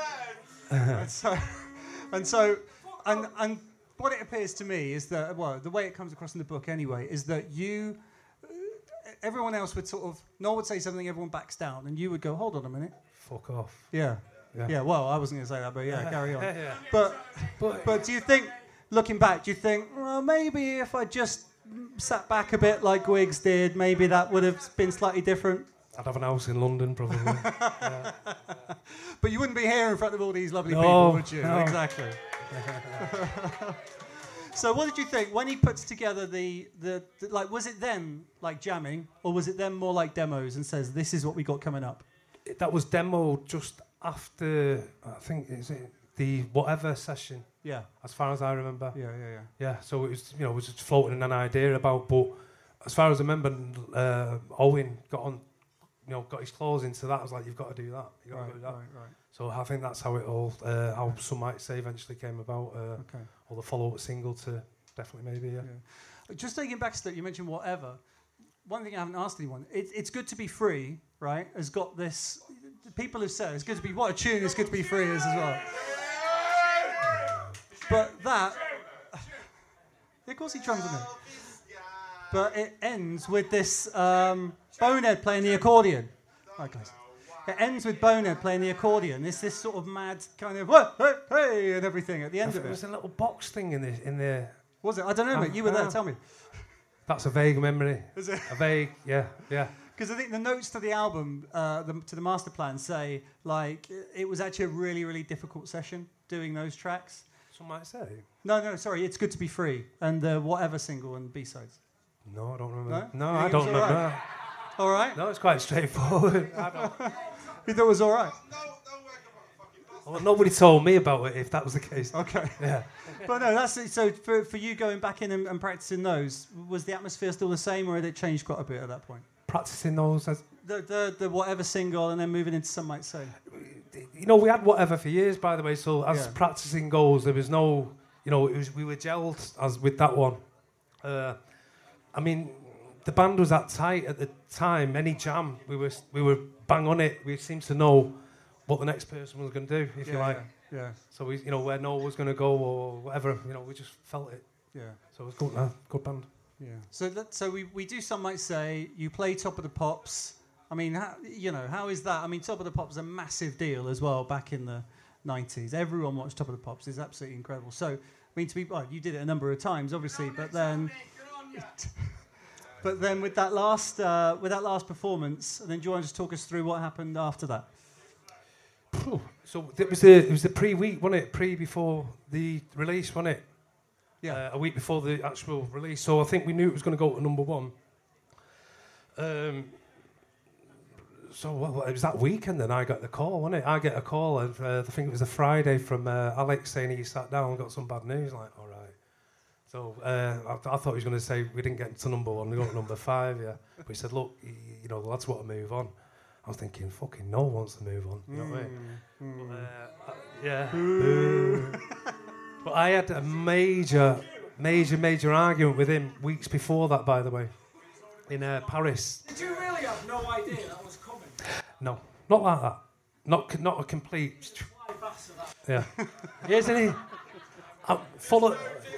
And what it appears to me is that, the way it comes across in the book anyway, is that everyone else would Noel would say something, everyone backs down, and you would go, hold on a minute. Fuck off. Yeah. Well, I wasn't going to say that, but carry on. Yeah. But do you think, looking back, well, maybe if I just sat back a bit like Griggs did, maybe that would have been slightly different? I'd have an house in London, probably. Yeah. But you wouldn't be here in front of all these lovely No, people, would you? no. Exactly. So what did you think when he puts together the like, was it them like jamming, or was it them more like demos and says, this is what we got coming up? That was demo just after, I think, is it the whatever session, Yeah. as far as I remember. Yeah. Yeah, so it was, it was just floating an idea about, but as far as I remember, Owen got on, got his claws into that. I was like, you've got to do that. You've got to do that. Right. So I think that's how it all, how some might say, eventually came about. Okay. Or the follow-up single to definitely maybe, yeah. Just taking back a step, you mentioned whatever. One thing I haven't asked anyone, it's good to be free, right? Has got this, people have said, it's good to be, what a tune, it's good to be free is as well. But that, of course he drums on it. But it ends with this Bonehead playing the accordion. Right, guys. It ends with Bonehead playing the accordion. It's this sort of mad kind of hey and everything at the end of it. There was a little box thing in there. Was it? I don't know, mate. You were there. Tell me. That's a vague memory. Is it? A vague, yeah. Because I think the notes to the album, to the master plan, say like it was actually a really, really difficult session doing those tracks. Some might say. No, sorry. It's good to be free, and the whatever single and B-sides. No, I don't remember. No? No, You I think it don't was remember. all right? All right. No, it's quite straightforward. You thought it was all right? Well, nobody told me about it, if that was the case. Okay. Yeah. But no, that's it. So for you going back in and practicing those, was the atmosphere still the same, or had it changed quite a bit at that point? Practicing those as... The whatever single, and then moving into Some Might Say. We had whatever for years, by the way, so as Yeah. practicing goes, there was no... we were gelled as with that one. I mean, the band was that tight at the time. Any jam, we were bang on it. We seemed to know what the next person was going to do, if you like. Yeah. So we, where Noel was going to go or whatever, we just felt it. Yeah. So it was good, good band. Yeah. So we do Some Might Say. You play Top of the Pops. I mean, how is that? I mean, Top of the Pops is a massive deal as well back in the 90s. Everyone watched Top of the Pops. It's absolutely incredible. So, I mean, you did it a number of times, obviously, but then... But then with that last performance, and then do you want to just talk us through what happened after that? So it was the pre-week, wasn't it? Before the release, wasn't it? Yeah. A week before the actual release. So I think we knew it was going to go to number one. So it was that weekend, and I got the call, wasn't it? I get a call, and I think it was a Friday from Alex saying he sat down and got some bad news. Like, all right. So I thought he was going to say we didn't get to number one, we got to number 5, yeah. But he said, look, the lads want to move on. I was thinking, fucking no one wants to move on. You know what I mean? But, yeah. But I had a major argument with him weeks before that, by the way, in Paris. Did you really have no idea that was coming? No, not like that. Not a complete... Yeah. Isn't he? I'm full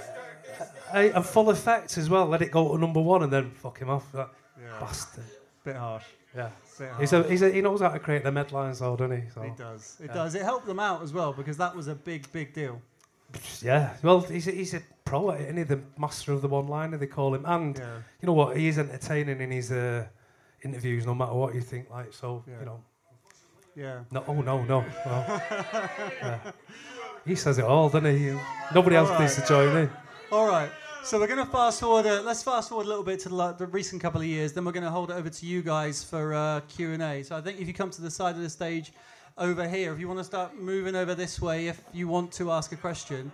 effect as well. Let it go to number one and then fuck him off. That bastard. Bit harsh. Yeah. Bit harsh. He knows how to create the headlines, though, doesn't he? So. He does. It does. It helped them out as well because that was a big deal. Yeah. Well, he's a pro at it, isn't he? The master of the one-liner, they call him. And you know what? He is entertaining in his interviews, no matter what you think. Like so, Yeah. No. Oh no. Well, yeah. He says it all, doesn't he? Nobody else needs to join in. All right. So we're going to fast forward. Let's fast forward a little bit to the recent couple of years. Then we're going to hold it over to you guys for Q&A. So I think if you come to the side of the stage over here, if you want to start moving over this way, if you want to ask a question,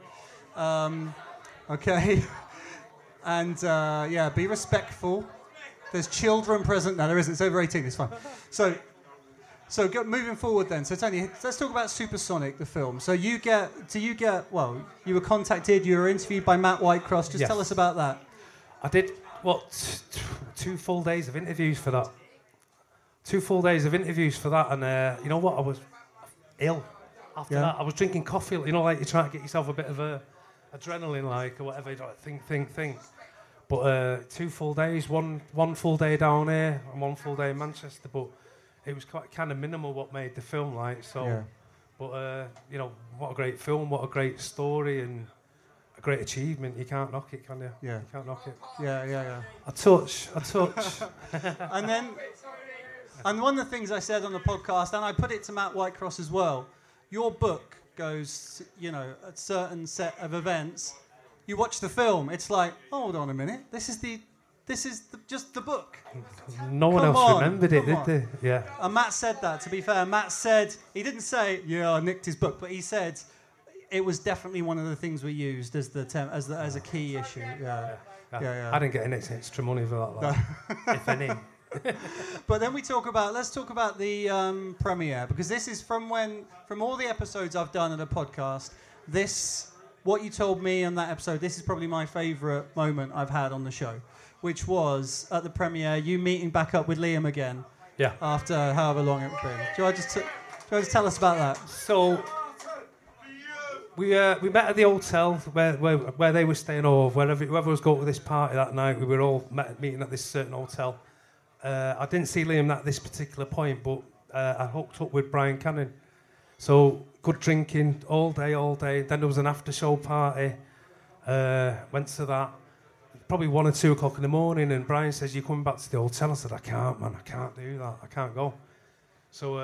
okay. And be respectful. There's children present. No, there isn't. It's over 18. It's fine. So moving forward then. So Tony, let's talk about Supersonic, the film. So you were contacted, you were interviewed by Matt Whitecross. Just tell us about that. I did, 2 full days of interviews for that. 2 full days of interviews for that. And you know what? I was ill after that. I was drinking coffee. Like you're trying to get yourself a bit of adrenaline, like, or whatever. Think. But 2 full days, one full day down here and 1 full day in Manchester. But it was quite kind of minimal what made the film like. So, but what a great film, what a great story, and a great achievement. You can't knock it, can you? Yeah. You can't knock it. Yeah. A touch. And then And one of the things I said on the podcast, and I put it to Matt Whitecross as well, your book goes, you know, a certain set of events. You watch the film, it's like, hold on a minute, this is just the book. No one Come else on, remembered it, come did on. they? Yeah. And Matt said that, to be fair. Matt said, he didn't say, yeah, I nicked his book, but he said it was definitely one of the things we used as as a key issue. Yeah. I didn't get any extra money for that, if any. But then let's talk about the premiere, because this is from all the episodes I've done at a podcast, what you told me on that episode, this is probably my favourite moment I've had on the show, which was at the premiere, you meeting back up with Liam again. Yeah. After however long it's been. Do you want to just tell us about that? So we met at the hotel where they were staying, or whoever was going to this party that night. We were all meeting at this certain hotel. I didn't see Liam at this particular point, but I hooked up with Brian Cannon. So good drinking all day. Then there was an after-show party. Went to that. Probably 1 or 2 o'clock in the morning, and Brian says, "You coming back to the hotel?" I said, "I can't, man. I can't do that. I can't go." So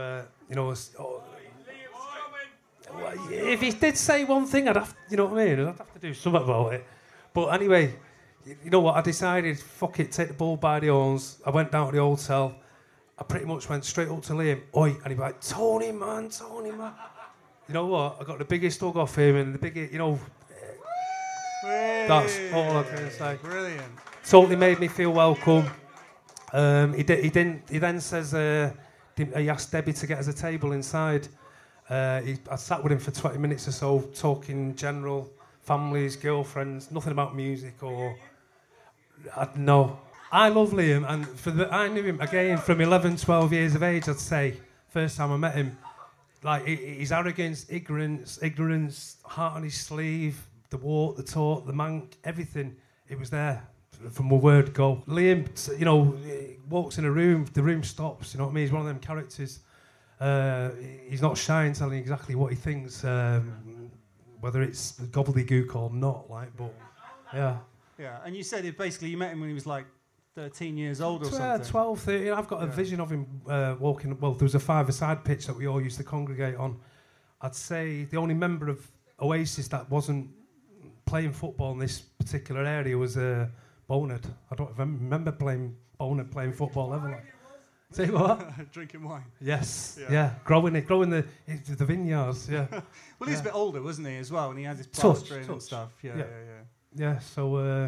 if he did say one thing, I'd have, you know what I mean? I'd have to do something about it. But anyway, you know what? I decided, fuck it, take the bull by the horns. I went down to the hotel. I pretty much went straight up to Liam. Oi, and he'd be like, Tony, man. You know what? I got the biggest hug off him, and the biggest, you know. That's all I can say. Brilliant. Totally made me feel welcome. He then says he asked Debbie to get us a table inside. I sat with him for 20 minutes or so, talking general, families, girlfriends, nothing about music or... No. I love Liam, and I knew him, again, from 11, 12 years of age, I'd say, first time I met him. Like, his arrogance, ignorance, heart on his sleeve, the walk, the talk, the mank, everything, it was there from a word go. Liam, you know, walks in a room, the room stops, you know what I mean? He's one of them characters. He's not shy in telling exactly what he thinks, whether it's gobbledygook or not, like, but, yeah. Yeah, and you said you met him when he was like 13 years old or something. 12, 13. I've got a vision of him walking. Well, there was a 5-a-side pitch that we all used to congregate on. I'd say the only member of Oasis that wasn't playing football in this particular area was Bonard. I don't remember Bonard playing football ever. Like. Say what? Drinking wine. Yes. Yeah. Growing the vineyards. Yeah. Well, he was a bit older, wasn't he, as well? And he had his plastering and stuff. Yeah. So.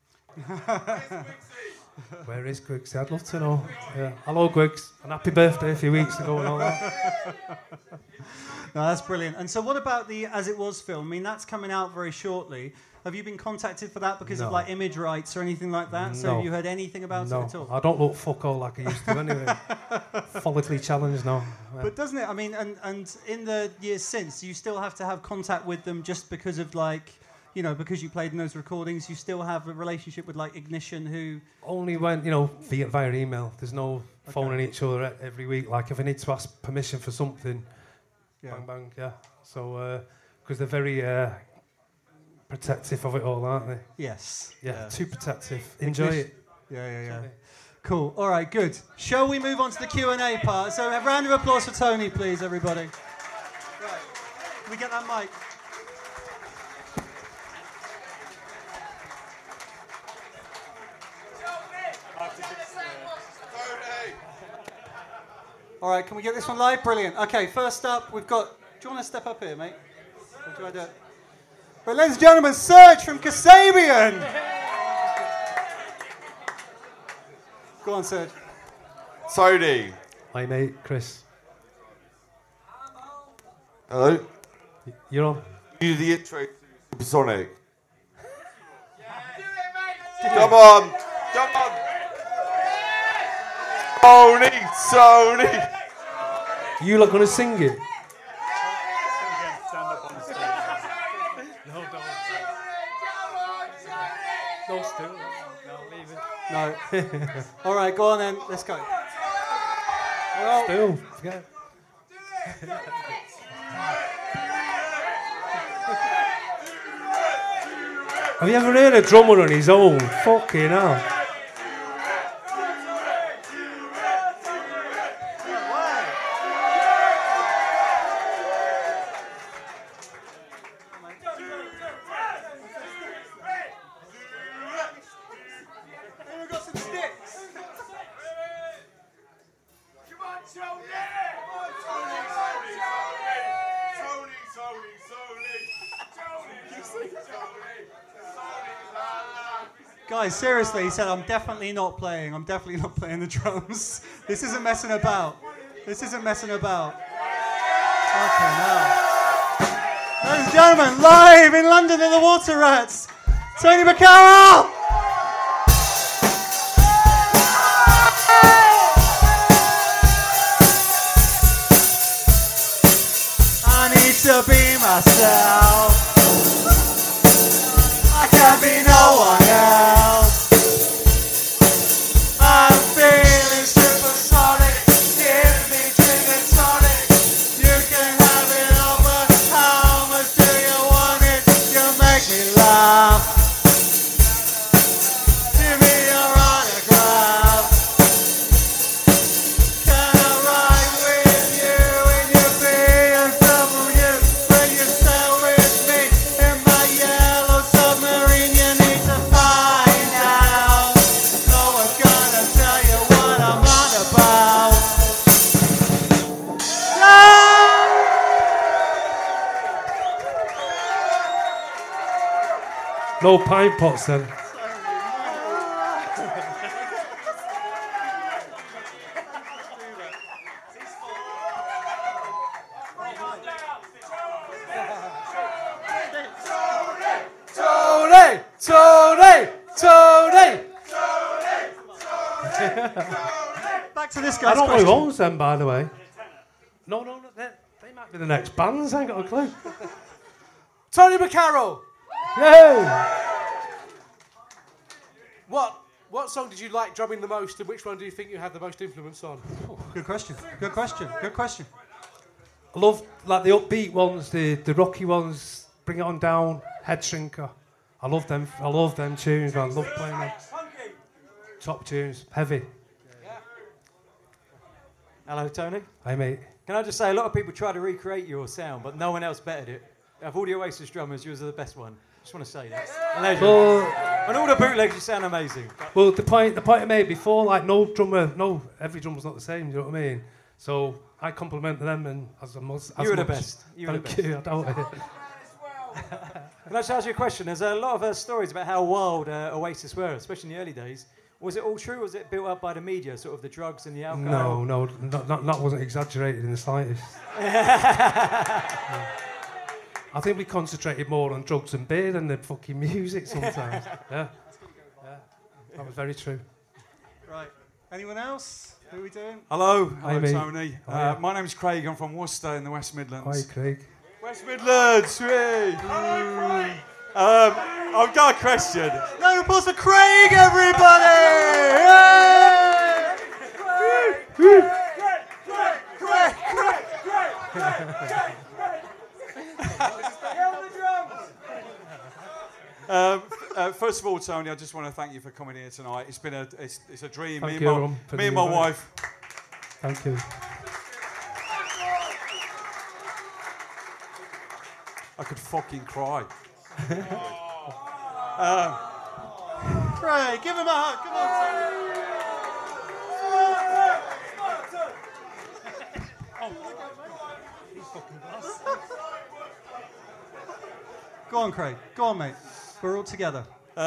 Where is Griggsy? I'd love to know. Yeah. Hello, Griggs. And happy birthday a few weeks ago and all that. No, that's brilliant. And so what about the As It Was film? I mean, that's coming out very shortly. Have you been contacted for that because of like image rights or anything like that? So have you heard anything about it at all? I don't look fuck all like I used to anyway. Follically challenged now. Yeah. But doesn't it? I mean, and in the years since, you still have to have contact with them just because of like... You know, because you played in those recordings, you still have a relationship with, like, Ignition, who... Only when, you know, via email. There's no phoning each other every week. Like, if I need to ask permission for something, bang, yeah. So, because they're very protective of it all, aren't they? Yes. Yeah, too protective. Enjoy it. Yeah. Cool. All right, good. Shall we move on to the Q&A part? So, a round of applause for Tony, please, everybody. Right. Can we get that mic? All right, can we get this one live? Brilliant. Okay, first up, we've got... Do you want to step up here, mate? Or do I do it? Right, ladies and gentlemen, Serge from Kasabian. Go on, Serge. Tony. Hi, mate. Chris. Hello. You're on. You do the intro to Supersonic. Come on. Tony. You lot going to sing it? No, still. No. All right, go on then. Let's go. Well, Still. Forget. Have you ever heard a drummer on his own? Fucking hell. Guys, seriously, he said, I'm definitely not playing the drums. This isn't messing about. Okay, now. Ladies and gentlemen, live in London at the Water Rats, Tony Vaccaro! I need to be myself. I can't be no one else. I'm feeling supersonic. Give me drink and tonic. You can have it all, but how much do you want it? You make me laugh. Give me your autograph. Can I ride with you in your BMW when you sail with me in my yellow submarine? You need to find out. No one's gonna tell you what I'm on about. No pine pots then. Tony! Back to this I guy's don't know question. who owns them, by the way. No, they might be the next bands. I ain't got a clue. Tony Vaccaro, Yay! what song did you like drumming the most, and which one do you think you had the most influence on? Good question. I love like the upbeat ones, the rocky ones. Bring It On Down, Head Shrinker. I love them tunes, man. I love playing them. Top tunes, heavy. Hello, Tony. Hey, mate. Can I just say, a lot of people try to recreate your sound, but no one else bettered it. Of all the Oasis drummers, yours are the best one. Just want to say that. Legend. And all the bootlegs, you sound amazing. Well, the point I made before, like every drummer's not the same. You know what I mean? So I compliment them, and as You were the best. Thank you. I doubt it. Can I just ask you a question? There's a lot of stories about how wild Oasis were, especially in the early days. Was it all true, or was it built up by the media, sort of the drugs and the alcohol? No, that wasn't exaggerated in the slightest. I think we concentrated more on drugs and beer than the fucking music sometimes. Yeah. That was very true. Right. Anyone else? Who are we doing? Hello, Hi, mate. Tony. My name's Craig. I'm from Worcester in the West Midlands. Hi, Craig. West Midlands, hey. I've got a question. No applause for Craig, everybody! Yay! First of all, Tony, I just want to thank you for coming here tonight. It's been it's a dream. Thank Me and my wife. Thank you. I could fucking cry. Craig, give him a hug. Come on, Go on, Craig. Go on, mate. We're all together.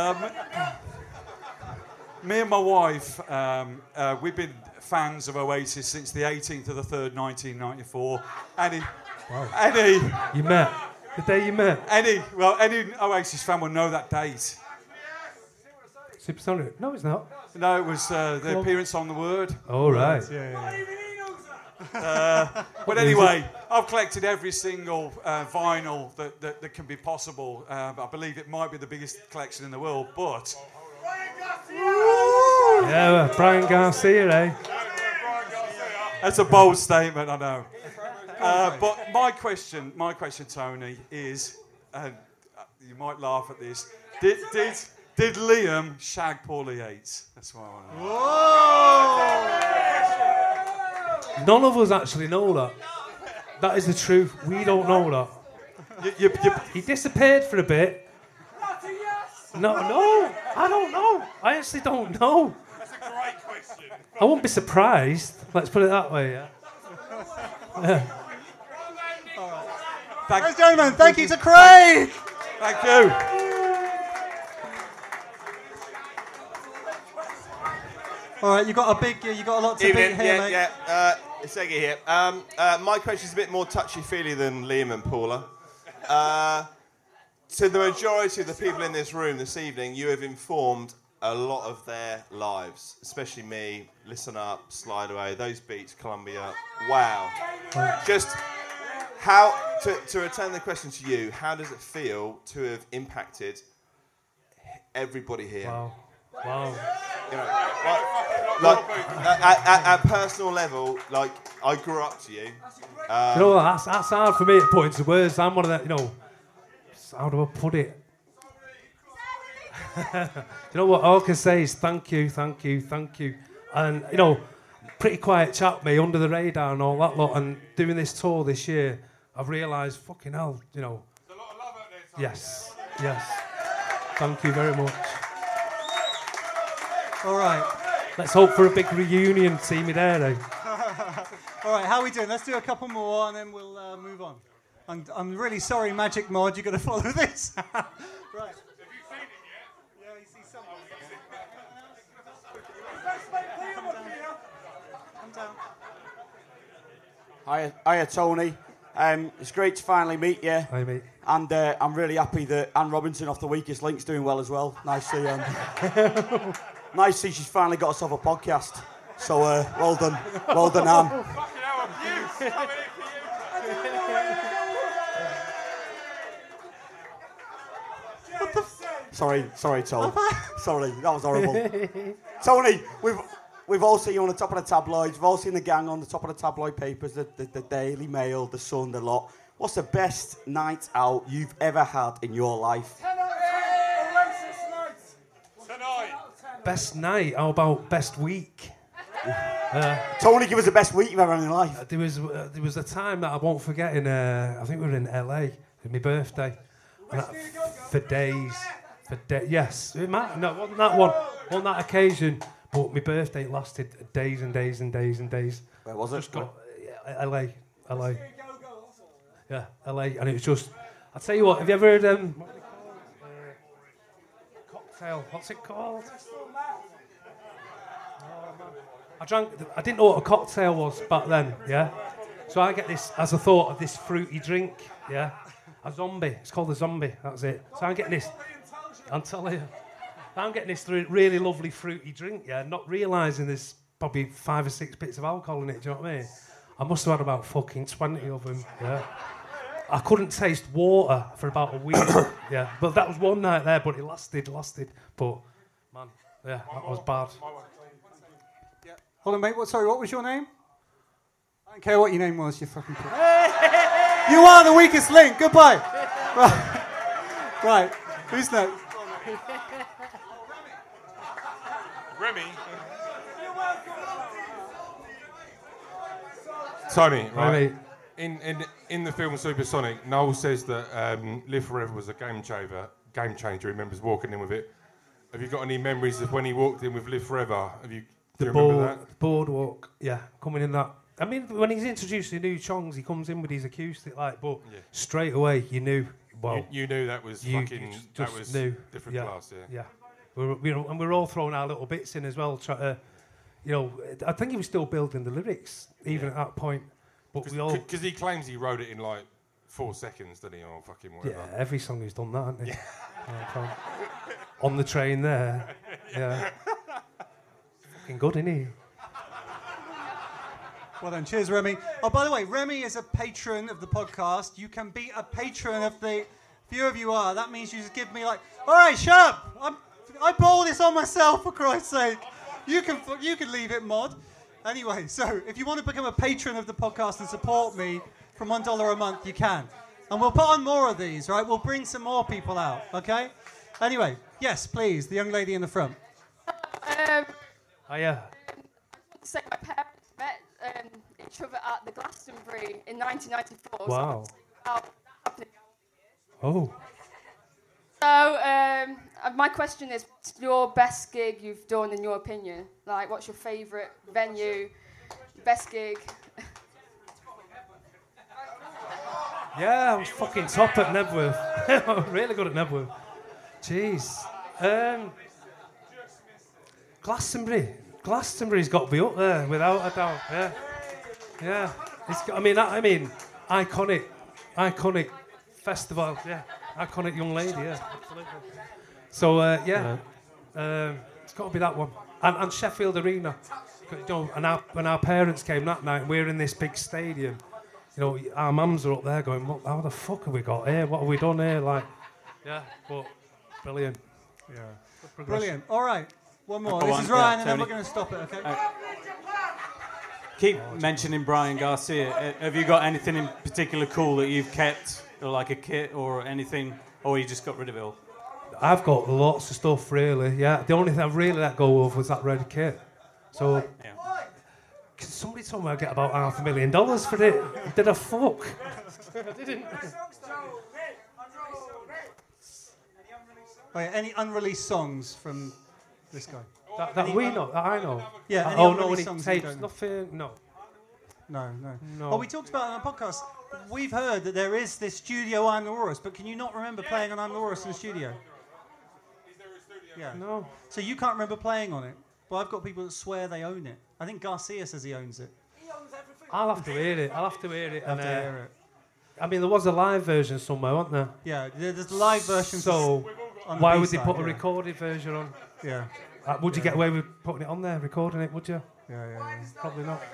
Me and my wife, we've been fans of Oasis since the 18th of the 3rd, 1994. Any You met? The day you met? Any Oasis fan will know that date. Supersonic? No, it's not. No, it was the appearance on The Word. Oh, right. But anyway, I've collected every single vinyl that can be possible. I believe it might be the biggest collection in the world, but... Yeah, Brian Garcia, eh? That's a bold statement, I know. But my question, Tony, is, you might laugh at this. Did Liam shag Paulie Yates? That's what I want to know. None of us actually know that. That is the truth. We don't know that. He disappeared for a bit. No, I don't know. I actually don't know. That's a great question. I won't be surprised. Let's put it that way, yeah. Ladies and gentlemen, thank you to Craig. Thank you. All right, you got a lot to beat Evening, here, mate. It's Eggy here. My question's a bit more touchy-feely than Liam and Paula. To the majority of the people in this room this evening, you have informed a lot of their lives, especially me. Listen Up, Slide Away, those beats, Columbia. Wow. Just how, to return the question to you, how does it feel to have impacted everybody here? Wow. You know, like at personal level, like I grew up to you. You know what, that's hard for me to put into words. I'm one of that, you know, how do I put it? You know what, all I can say is thank you. And, you know, pretty quiet chap, me, under the radar and all that lot. And doing this tour this year, I've realised, fucking hell, you know. There's a lot of love out there. Yes. Thank you very much. All right. Let's hope for a big reunion. See me there, though. All right, how are we doing? Let's do a couple more and then we'll move on. I'm really sorry, Magic Mod, you've got to follow this. Right. Have you seen it yet? Yeah, you see something. Come down. Hiya, Tony. It's great to finally meet you. Hi, mate. And I'm really happy that Anne Robinson off the Weakest Link's doing well as well. Nice to see she's finally got herself a podcast. So well done, Anne. Sorry, Tony. Sorry, that was horrible. Tony, we've all seen you on the top of the tabloids. We've all seen the gang on the top of the tabloid papers, the Daily Mail, the Sun, the lot. What's the best night out you've ever had in your life? Tonight. Best night? How about best week? Tony, give us the best week you've ever had in your life. There was a time that I won't forget in, I think we were in LA. It was my birthday. And for days. Yes. It might, no, wasn't that one. On that occasion. But my birthday lasted days and days and days and days. Where was it? Just got, LA. Yeah, LA. And it was just... I'll tell you what, have you ever heard... cocktail. What's it called? I didn't know what a cocktail was back then, yeah? So I get this, as a thought of this fruity drink, yeah? A zombie. It's called a zombie, that's it. So I'm getting this... I'm getting this really lovely fruity drink, yeah? Not realising there's probably 5 or 6 bits of alcohol in it, do you know what I mean? I must have had about fucking 20 of them, yeah? I couldn't taste water for about a week, yeah? But that was one night there, but it lasted. But, man, yeah, that was bad. Hold on, mate. What was your name? I don't care what your name was, you fucking prick. You are the weakest link. Goodbye. Right. Who's next? Remy. Tony, right? In the film Supersonic, Noel says that Live Forever was a game changer. He remembers walking in with it. Have you got any memories of when he walked in with Live Forever? Do you remember that? Boardwalk, yeah, coming in that. I mean, when he's introducing new songs, he comes in with his acoustic, but straight away you knew. Well, you knew that was fucking. That was new. Different class, yeah. And we're all throwing our little bits in as well. Try to, I think he was still building the lyrics even at that point. But because he claims he wrote it in like 4 seconds, didn't he, or fucking whatever. Yeah, every song he's done that, hasn't he? On the train there, yeah. Fucking good, isn't he? Well done. Cheers, Remy. Oh, by the way, Remy is a patron of the podcast. You can be a patron of the... Few of you are. That means you just give me all right, shut up. I bought all this on myself, for Christ's sake. You can leave it, Mod. Anyway, so if you want to become a patron of the podcast and support me from $1 a month, you can. And we'll put on more of these, right? We'll bring some more people out, okay? Anyway, yes, please, the young lady in the front. Hiya. So my parents met each other at the Glastonbury in 1994. Wow. So, my question is, what's your best gig you've done in your opinion? Like, what's your favourite venue, best gig? Yeah, I was fucking top at Nebworth. I was really good at Nebworth. Jeez. Glastonbury. Glastonbury's got to be up there without a doubt. Yeah. I mean, iconic festival. Yeah, iconic young lady. Yeah, absolutely. So it's got to be that one. And Sheffield Arena. You know, when our parents came that night, we're in this big stadium. You know, our mums are up there going, "How the fuck have we got here? What have we done here?" Like, yeah, but brilliant. Yeah, brilliant. All right, one more. This is Ryan, and then we're going to stop it. Okay. Keep mentioning Brian Garcia. Have you got anything in particular cool that you've kept, or like a kit or anything, or you just got rid of it all? I've got lots of stuff, really. Yeah, the only thing I've really let go of was that red kit. So, somebody told me I'd get about $500,000 for it. Did I fuck? I didn't. Oh, yeah, any unreleased songs from this guy? That I know. Yeah. Any No, unreleased any songs tapes, you don't know? nothing. No. Well, we talked about it on the podcast. We've heard that there is this studio I'm the Walrus, but can you not remember playing on I'm the Walrus in the studio? Is there a studio? Yeah. No. So you can't remember playing on it? Well, I've got people that swear they own it. I think Garcia says he owns it. He owns everything. I'll have to hear it. And, hear it. I mean, there was a live version somewhere, wasn't there? Yeah, there's live versions. So on why the would they B-side, put a recorded version on? Yeah. Would you get away with putting it on there, recording it? Would you? Yeah. Probably not.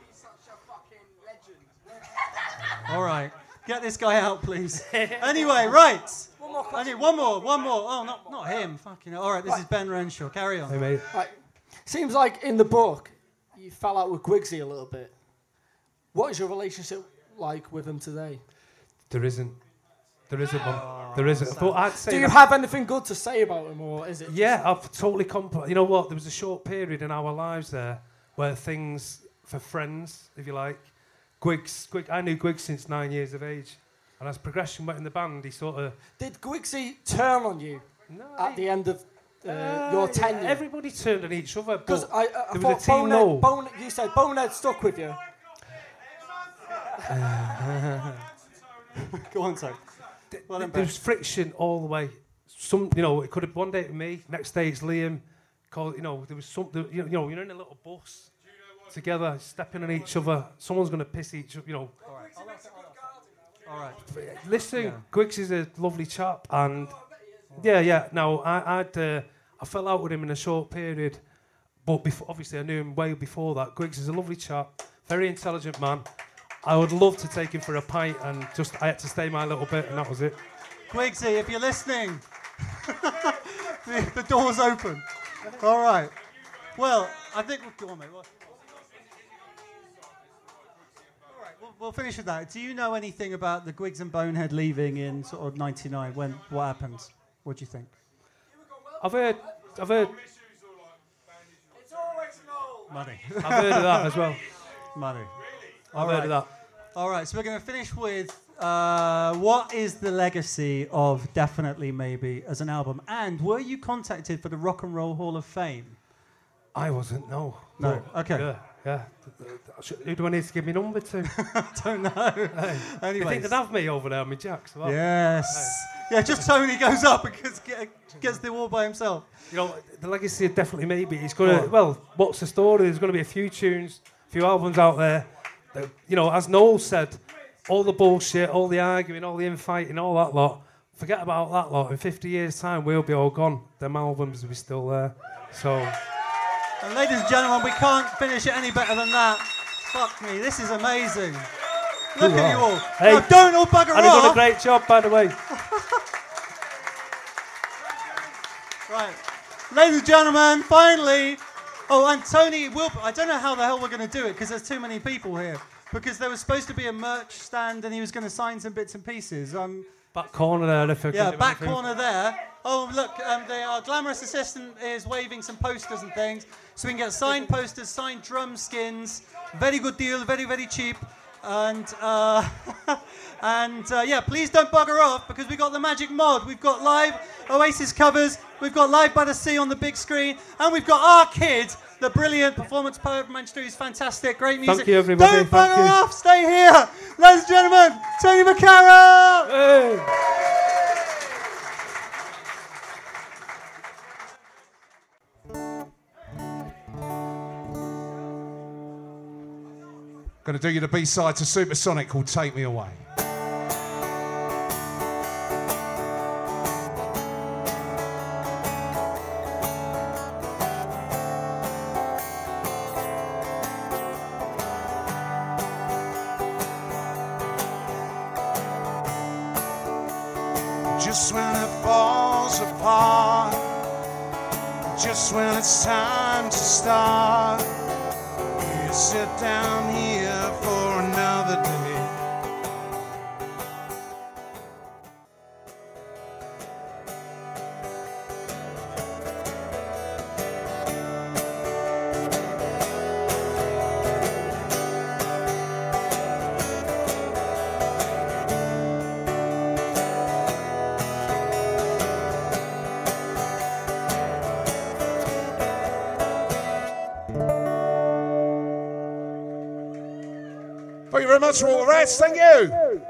All right, get this guy out, please. Anyway, right. I need one more. Oh, not him. Fucking hell. All right, this is Ben Renshaw. Carry on. Hey, mate. Right. Seems like in the book you fell out with Gwigsy a little bit. What is your relationship like with him today? There isn't one. There isn't. But I'd say. Do you have anything good to say about him, or is it? Yeah, I've totally You know what? There was a short period in our lives there where things, for friends, if you like, Gwiggs, I knew Gwiggs since 9 years of age, and as progression went in the band, he sort of. Did Gwigsy turn on you at the end of your tenure? Everybody turned on each other. Because I there was was a team low. You said Bonehead stuck with you. Go on, Tony. There was friction all the way. It could have one day it's me, next day it's Liam. There was something. You're in a little bus together, stepping on each other. Someone's going to piss each other. All right. Listen, Gwiggs is a lovely chap, and No, I fell out with him in a short period, but obviously I knew him way before that. Gwiggs is a lovely chap, very intelligent man. I would love to take him for a pint, and I had to stay my little bit, and that was it. Gwiggsy, if you're listening, the door's open. All right. Well, I think we'll go on, mate. All right, we'll finish with that. Do you know anything about the Gwiggs and Bonehead leaving in sort of '99? What happened? What do you think? I've heard. It's always no money. I've heard of that as well. Money. I've heard of that. All right, so we're going to finish with what is the legacy of Definitely Maybe as an album? And were you contacted for the Rock and Roll Hall of Fame? I wasn't, no. No, okay. Yeah. Who do I need to give my number to? I don't know. Anyway. You think they'd have me over there on my jacks? Well, yes. Yeah, just Tony goes up and gets the award by himself. The legacy of Definitely Maybe. It's going to, what's the story? There's going to be a few tunes, a few albums out there. That, as Noel said, all the bullshit, all the arguing, all the infighting, all that lot, forget about that lot. In 50 years' time, we'll be all gone. Them albums will be still there. So... And ladies and gentlemen, we can't finish it any better than that. Fuck me, this is amazing. Look at you all. Hey, now, don't all bugger off. And he's done a great job, by the way. Right. Ladies and gentlemen, finally. Oh, and Tony I don't know how the hell we're going to do it because there's too many people here. Because there was supposed to be a merch stand and he was going to sign some bits and pieces. Back corner there. Yeah, back corner there. Oh, look, our glamorous assistant is waving some posters and things. So we can get signed posters, signed drum skins. Very good deal, very, very cheap. And, please don't bugger off because we've got the Magic Mod. We've got live Oasis covers. We've got Live by the Sea on the big screen. And we've got our kid, the brilliant performance poet from Manchester, who's fantastic, great music. Thank you, everybody. Don't bugger off, stay here. Ladies and gentlemen, Tony McCarroll. Hey. Going to do you the B-side to Supersonic called Take Me Away. Just when it falls apart, just when it's time to start, you sit down here for another day. Thank you very much, Water Rats. Thank you.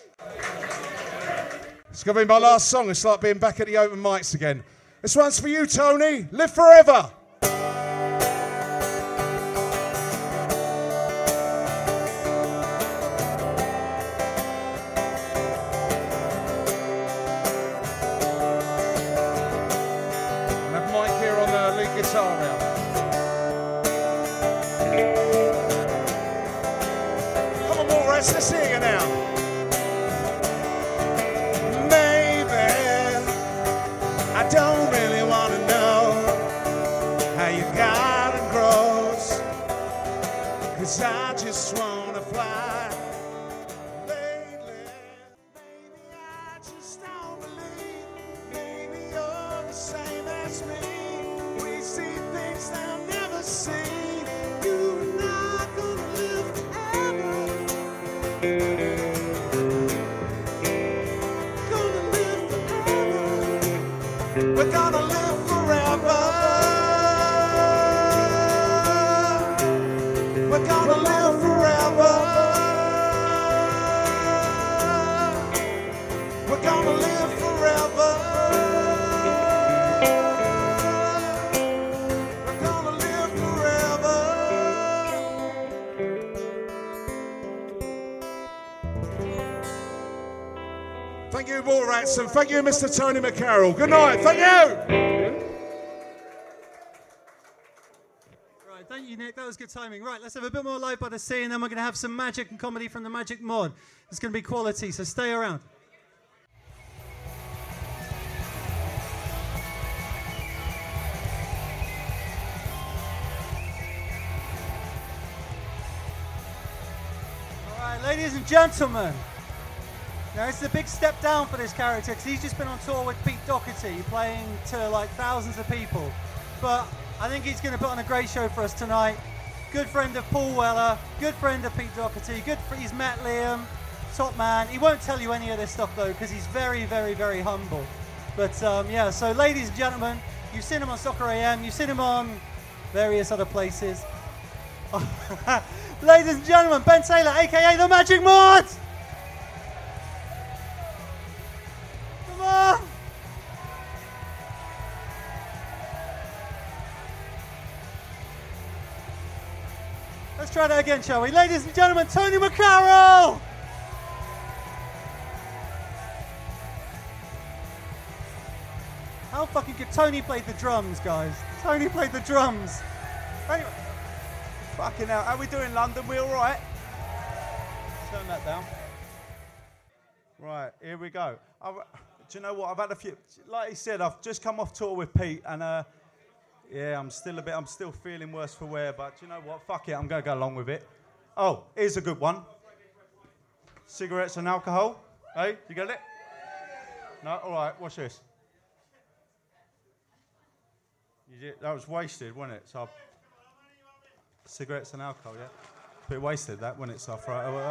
It's going to be my last song. It's like being back at the open mics again. This one's for you, Tony. Live forever. I have Mike here on the lead guitar now. Let's sing it now. Maybe I don't really want to know how your garden grows, 'cause I just want to fly. Lately, maybe I just don't believe. Maybe you're the same as me. We see things they'll never see. You and I gonna live forever. We're gonna live forever. We're gonna live forever. We're gonna live forever. We're gonna live forever. Thank you, Water Rats, and thank you, Mr. Tony McCarroll. Good night. Thank you. Right, thank you, Nick. That was good timing. Right, let's have a bit more Live by the Sea, and then we're going to have some magic and comedy from the Magic Mod. It's going to be quality, so stay around. All right, ladies and gentlemen. Now, it's a big step down for this character because he's just been on tour with Pete Doherty, playing to like thousands of people. But I think he's going to put on a great show for us tonight. Good friend of Paul Weller, good friend of Pete Doherty, he's met Liam, top man. He won't tell you any of this stuff though because he's very, very, very humble. But yeah, so ladies and gentlemen, you've seen him on Soccer AM, you've seen him on various other places. Ladies and gentlemen, Ben Taylor, aka the Magic Mod! Come on! Let's try that again, shall we? Ladies and gentlemen, Tony McCarroll! How fucking good. Tony played the drums, guys. Tony played the drums. Anyway. Fucking hell. How we doing, London? We all right? Turn that down. Right, here we go. Do you know what? I've had a few. Like he said, I've just come off tour with Pete, and yeah, I'm still feeling worse for wear. But do you know what? Fuck it, I'm gonna go along with it. Oh, here's a good one. Cigarettes and alcohol. Hey, you got it? No, all right. Watch this. That was wasted, wasn't it? So, cigarettes and alcohol, yeah. Bit wasted that, wasn't it? So,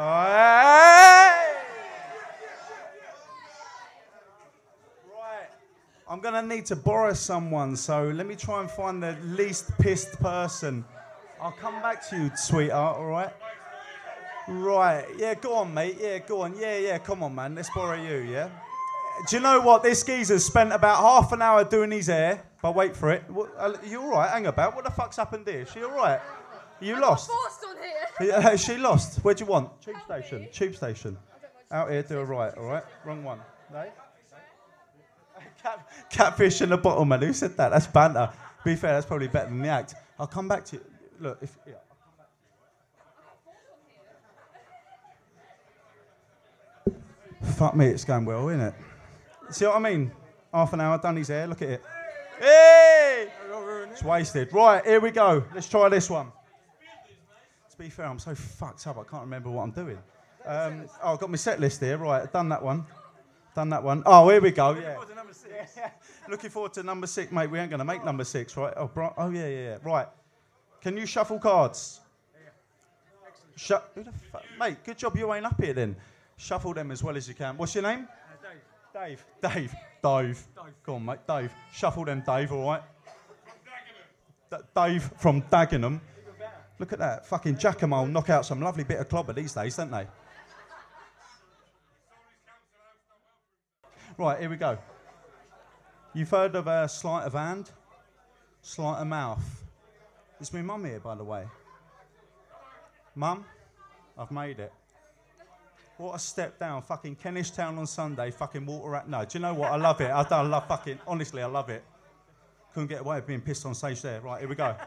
I'm going to need to borrow someone, so let me try and find the least pissed person. I'll come back to you, sweetheart, all right? Right, yeah, go on, mate. Yeah, go on. Yeah, come on, man. Let's borrow you, yeah? Do you know what? This geezer's spent about half an hour doing his hair, but wait for it. You all right? Hang about. What the fuck's happened here? Is she all right? You lost? Forced on here. Yeah, she lost. Where do you want? Tube station. Tube station. Out here, do a right, all right? Wrong one. No? Catfish in the bottle, man. Who said that? That's banter. To be fair, that's probably better than the act. I'll come back to you. Look, if... Yeah. Fuck me, it's going well, isn't it? See what I mean? Half an hour, done his hair, look at it. Hey! It's wasted. Right, here we go. Let's try this one. To be fair, I'm so fucked up, I can't remember what I'm doing. I've got my set list here. Right, I've done that one. Done that one. Oh, here we go, yeah. Looking forward to number 6, mate. We ain't going to make number 6, right? Oh, yeah. Right. Can you shuffle cards? Who the fuck? Mate, good job you ain't up here then. Shuffle them as well as you can. What's your name? Dave. Dave. Go on, mate. Dave. Shuffle them, Dave, all right? Dave from Dagenham. Look at that. Fucking Giacomo knock out some lovely bit of clobber these days, don't they? Right, here we go. You've heard of sleight of hand? Sleight of mouth. It's my mum here, by the way. Mum, I've made it. What a step down. Fucking Kentish Town on Sunday, fucking water at... No, do you know what? I love it. I love fucking... Honestly, I love it. Couldn't get away with being pissed on stage there. Right, here we go.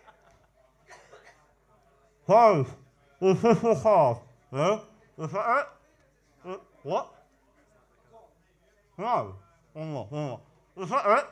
So, is this the card? Yeah? Is that it? What? No. One more. Is that it?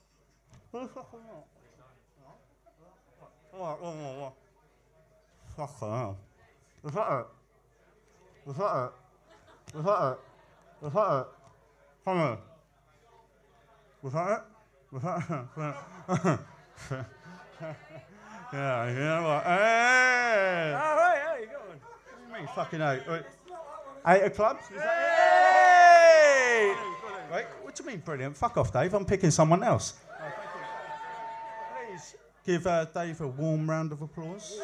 Alright, one more. Fucking hell. Is that it? Is that it? Is that it? Is that it? Come here. Was that it? Was that it? Yeah, you know what? Hey! Oh, right, how you going? What do you mean, fucking 8? 8 of clubs? Is that it? Hey! Wait, what do you mean brilliant? Fuck off, Dave. I'm picking someone else. Oh, thank you. Please give Dave a warm round of applause.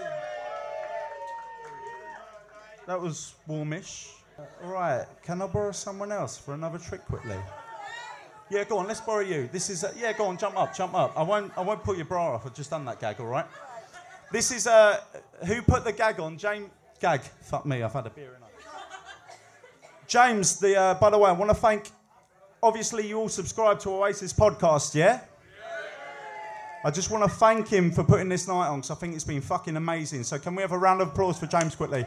That was warmish. Right, can I borrow someone else for another trick quickly? Yeah, go on, let's borrow you. This is, yeah, go on, jump up. I won't pull your bra off, I've just done that gag, all right? This is, who put the gag on? James, gag. Fuck me, I've had a beer, innit? James, by the way, I want to thank, obviously you all subscribe to Oasis podcast, yeah? I just want to thank him for putting this night on, because I think it's been fucking amazing. So can we have a round of applause for James quickly?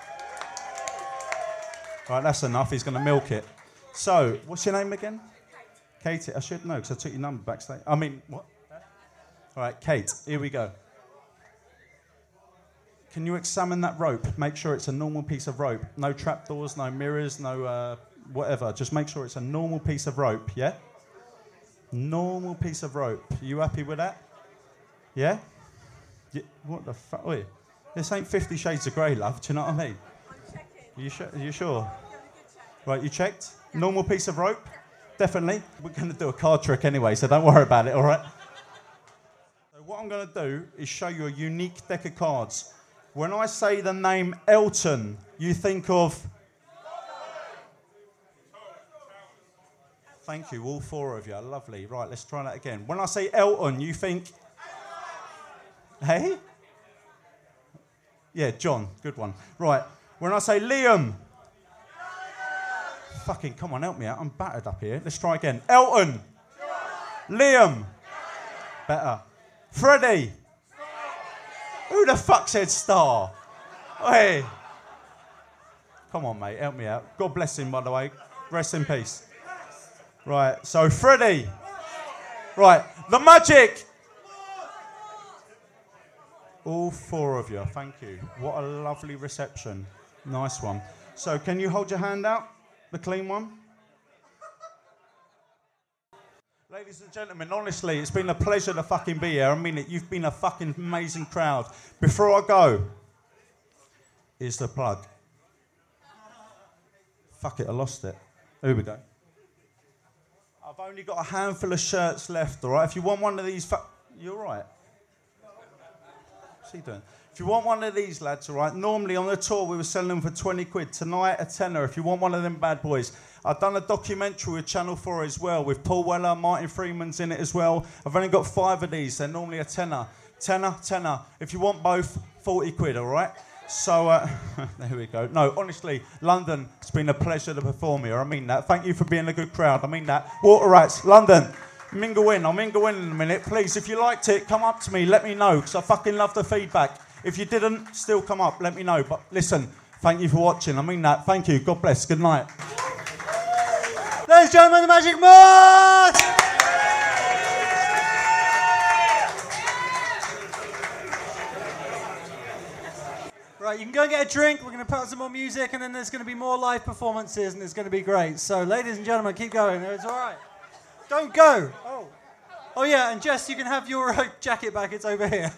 Right, that's enough. He's going to milk it. So, what's your name again? Kate. I should know because I took your number backstage. I mean, what? All right, Kate, here we go. Can you examine that rope? Make sure it's a normal piece of rope. No trapdoors, no mirrors, no whatever. Just make sure it's a normal piece of rope, yeah? Normal piece of rope. Are you happy with that? Yeah? What the fuck? Wait, this ain't 50 Shades of Grey, love. Do you know what I mean? Are you sure? Right, you checked? Normal piece of rope? Definitely. We're going to do a card trick anyway, so don't worry about it, all right? So what I'm going to do is show you a unique deck of cards. When I say the name Elton, you think of... Thank you, all 4 of you. Lovely. Right, let's try that again. When I say Elton, you think... Hey? Yeah, John. Good one. Right. When I say Liam... Fucking, come on, help me out. I'm battered up here. Let's try again. Elton. Liam. Better. Freddie. Who the fuck said Star? Hey. Come on, mate. Help me out. God bless him, by the way. Rest in peace. Right, so Freddie. Right, the magic. All 4 of you. Thank you. What a lovely reception. Nice one. So can you hold your hand out? The clean one? Ladies and gentlemen, honestly, it's been a pleasure to fucking be here. I mean it. You've been a fucking amazing crowd. Before I go, here's the plug. Fuck it, I lost it. Here we go. I've only got a handful of shirts left, all right? If you want one of these... You're right. What's he doing? If you want one of these, lads, all right, normally on the tour we were selling them for 20 quid. Tonight, a tenner if you want one of them bad boys. I've done a documentary with Channel 4 as well, with Paul Weller, Martin Freeman's in it as well. I've only got 5 of these. They're normally a tenner. Tenner. If you want both, 40 quid, all right? So, there we go. No, honestly, London, it's been a pleasure to perform here. I mean that. Thank you for being a good crowd. I mean that. Water Rats, London, mingle in. I'll mingle in a minute. Please, if you liked it, come up to me. Let me know, because I fucking love the feedback. If you didn't, still come up. Let me know. But listen, thank you for watching. I mean that. Thank you. God bless. Good night. Ladies and gentlemen, the Magic Mod! Right, you can go and get a drink. We're going to put on some more music, and then there's going to be more live performances, and it's going to be great. So, ladies and gentlemen, keep going. It's all right. Don't go. Oh yeah, and Jess, you can have your jacket back. It's over here.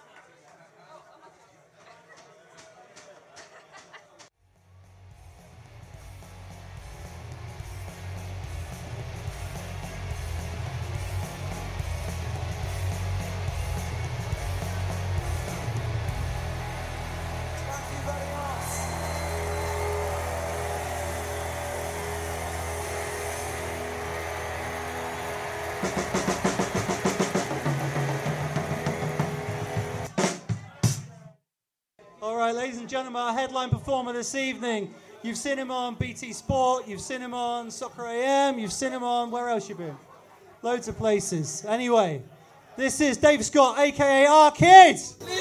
All right, ladies and gentlemen, our headline performer this evening. You've seen him on BT Sport, you've seen him on Soccer AM, you've seen him on, where else you been? Loads of places. Anyway, this is Dave Scott, a.k.a. Our Kid.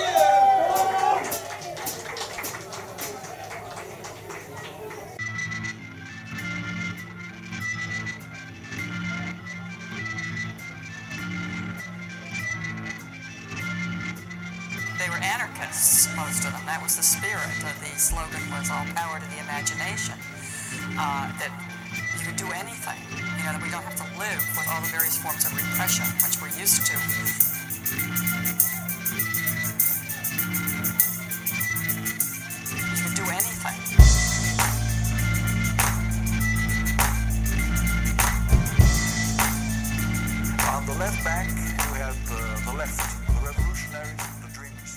They were anarchists, most of them. That was the spirit. The slogan was all power to the imagination. That you could do anything. You know, that we don't have to live with all the various forms of repression, which we're used to. You could do anything. On the left bank, you have the left, the revolutionaries, the dreamers.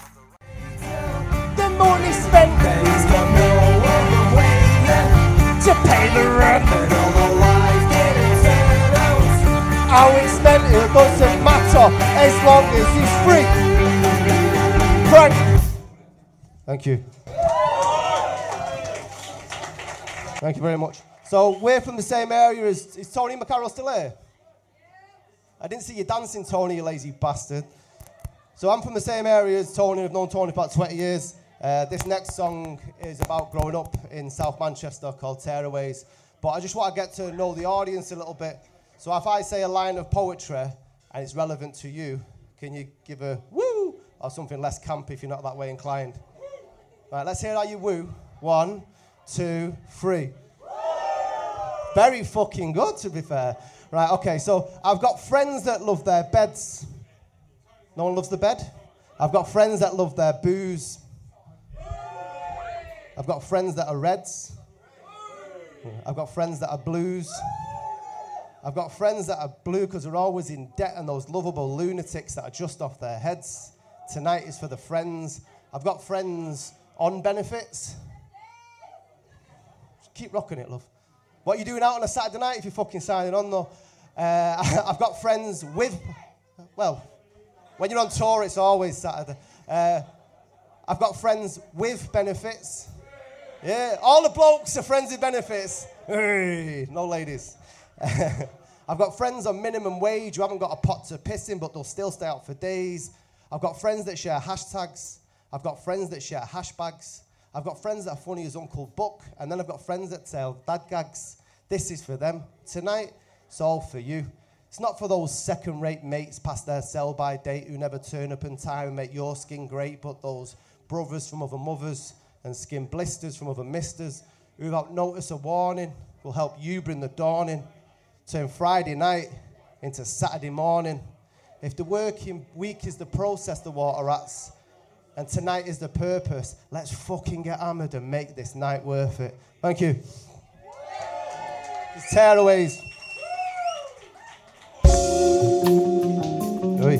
The money spent, he's got no other way to pay the rent. And all the life getting turned out. How it's spent, it doesn't matter as long as he's free. Frank. Thank you. Thank you very much. So we're from the same area as... Is Tony McCarroll still here? I didn't see you dancing, Tony, you lazy bastard. So I'm from the same area as Tony. I've known Tony for about 20 years. This next song is about growing up in South Manchester called Tearaways. But I just want to get to know the audience a little bit. So if I say a line of poetry and it's relevant to you, can you give a woo or something less campy if you're not that way inclined? Right, let's hear how you woo. 1, 2, 3. Very fucking good, to be fair. Right, okay, so I've got friends that love their beds. No one loves the bed? I've got friends that love their booze. I've got friends that are reds. I've got friends that are blues. I've got friends that are blue because they're always in debt and those lovable lunatics that are just off their heads. Tonight is for the friends. I've got friends on benefits. Keep rocking it, love. What are you doing out on a Saturday night if you're fucking signing on, though? I've got friends with... Well, when you're on tour, it's always Saturday. I've got friends with benefits. Yeah, all the blokes are friends with benefits. Hey, no ladies. I've got friends on minimum wage who haven't got a pot to piss in, but they'll still stay out for days. I've got friends that share hashtags. I've got friends that share hashbags. I've got friends that are funny as Uncle Buck, and then I've got friends that tell dad gags. This is for them. Tonight, it's all for you. It's not for those second-rate mates past their sell-by date who never turn up in time and make your skin great, but those brothers from other mothers and skin blisters from other misters who, without notice or warning, will help you bring the dawn in. Turn Friday night into Saturday morning. If the working week is the process, the Water Rats, and tonight is the purpose, let's fucking get hammered and make this night worth it. Thank you. It's Tearaways. Oi.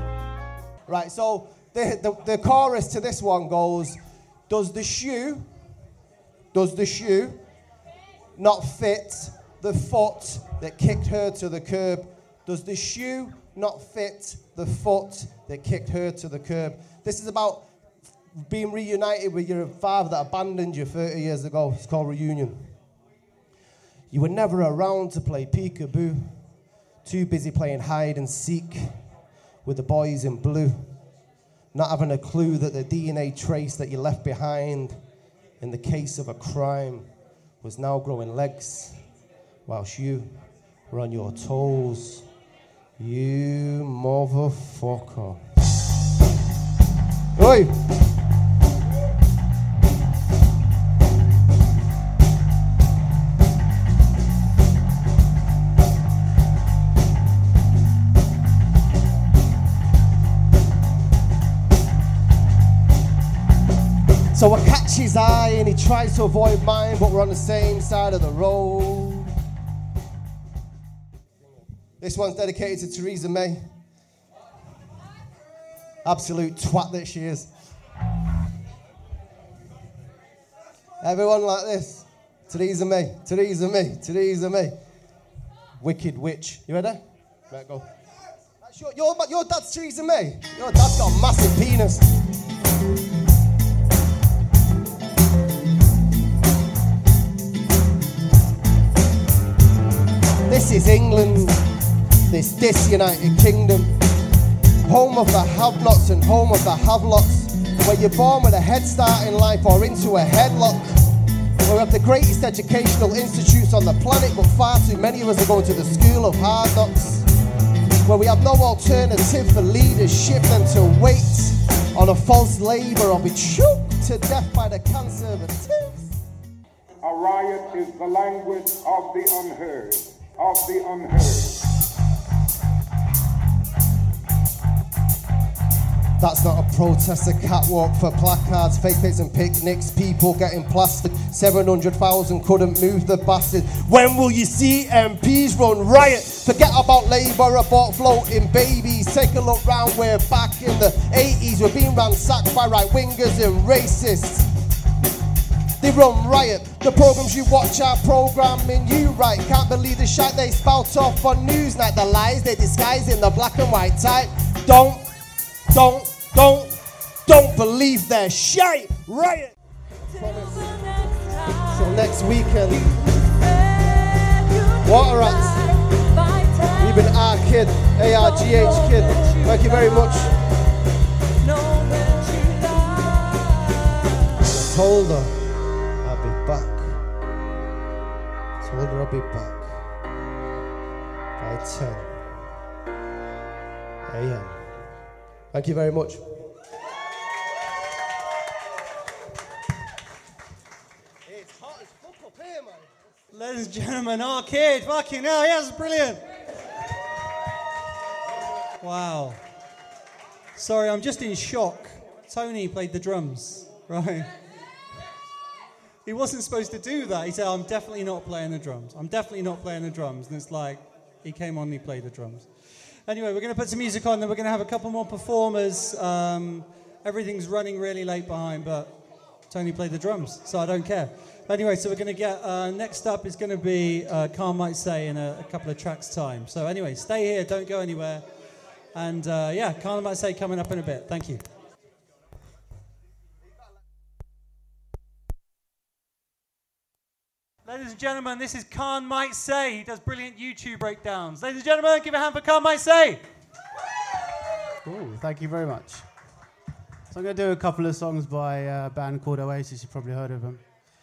Right, so the chorus to this one goes, does the shoe Does the shoe not fit the foot that kicked her to the curb? Does the shoe not fit the foot that kicked her to the curb? This is about being reunited with your father that abandoned you 30 years ago. It's called reunion. You were never around to play peekaboo. Too busy playing hide and seek with the boys in blue. Not having a clue that the DNA trace that you left behind in the case of a crime was now growing legs whilst you were on your toes. You motherfucker. Oi! So I catch his eye and he tries to avoid mine, but we're on the same side of the road. This one's dedicated to Theresa May. Absolute twat that she is. Everyone like this. Theresa May, Theresa May, Theresa May. Wicked witch. You ready? Right, go. Your dad's Theresa May. Your dad's got a massive penis. This is England, this disunited kingdom, home of the have-nots and home of the have-lots, where you're born with a head start in life or into a headlock, where we have the greatest educational institutes on the planet, but far too many of us are going to the school of hard knocks, where we have no alternative for leadership than to wait on a false labour or be choked to death by the conservatives. A riot is the language of the unheard. Of the unheard. That's not a protest, a catwalk for placards, fake pits and picnics, people getting plastered. 700,000 couldn't move the bastard. When will you see MPs run riot? Forget about Labour, about floating babies. Take a look round, we're back in the 80s. We're being ransacked by right-wingers and racists. They run riot. The programs you watch are programming you right. Can't believe the shite they spout off on Newsnight. The lies they disguise in the black and white type. Don't believe their shite. Riot. Till next weekend. Water Rats. You've been our kid, ARGH kid. Thank you very much. I told her I'll be back. Told her I'll be back by 10 a.m. Thank you very much. It's hot as fuck up here, man. Ladies and gentlemen, Arcade. Fucking hell, yes, brilliant. Wow. Sorry, I'm just in shock. Tony played the drums, right? He wasn't supposed to do that. He said, I'm definitely not playing the drums. I'm definitely not playing the drums. And it's like, he came on and he played the drums. Anyway, we're going to put some music on, then we're going to have a couple more performers. Everything's running really late behind, but Tony played the drums, so I don't care. Anyway, so we're going to get, next up is going to be Khan Might Say in a couple of tracks' time. So anyway, stay here, don't go anywhere. And yeah, Khan Might Say coming up in a bit. Thank you. Ladies and gentlemen, this is Khan Might Say. He does brilliant YouTube breakdowns. Ladies and gentlemen, give a hand for Khan Might Say. Ooh, thank you very much. So I'm going to do a couple of songs by a band called Oasis. You've probably heard of them.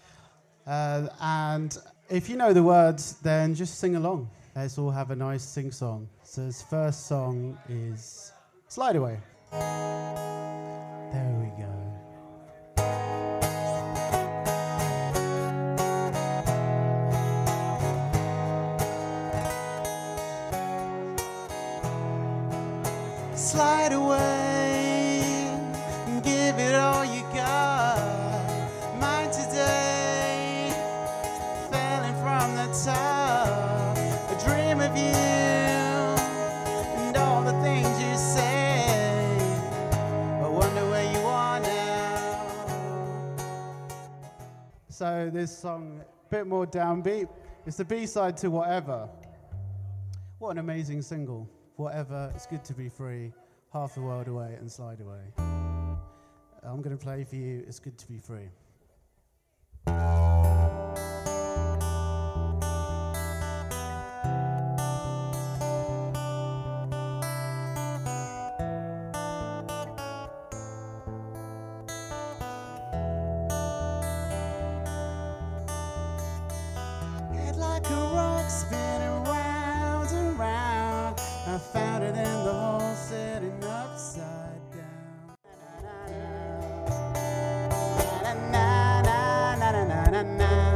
And if you know the words, then just sing along. Let's all have a nice sing-song. So this first song is Slide Away. There we go. Slide away and give it all you got. Mine today, falling from the top. A dream of you and all the things you say. So this song, a bit more downbeat. It's the B-side to Whatever. What an amazing single. Whatever, it's good to be free. Half the world away and slide away. I'm going to play for you, It's Good to Be Free. Head like a rock spinning round and round. I found it in the hole sitting upside down. Na na na na na na na.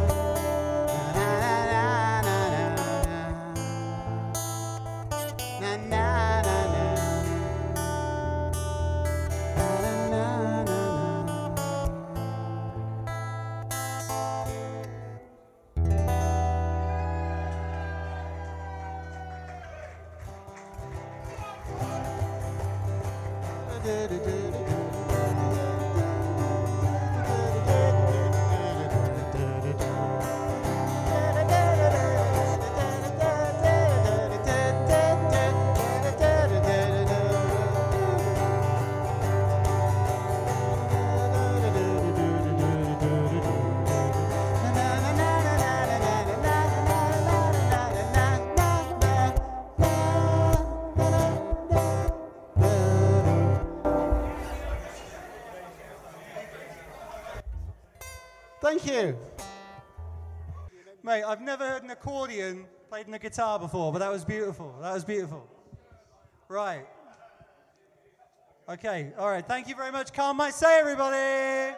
Thank you. Mate, I've never heard an accordion played on a guitar before, but that was beautiful. That was beautiful. Right. Okay, all right. Thank you very much. Calm my say, everybody.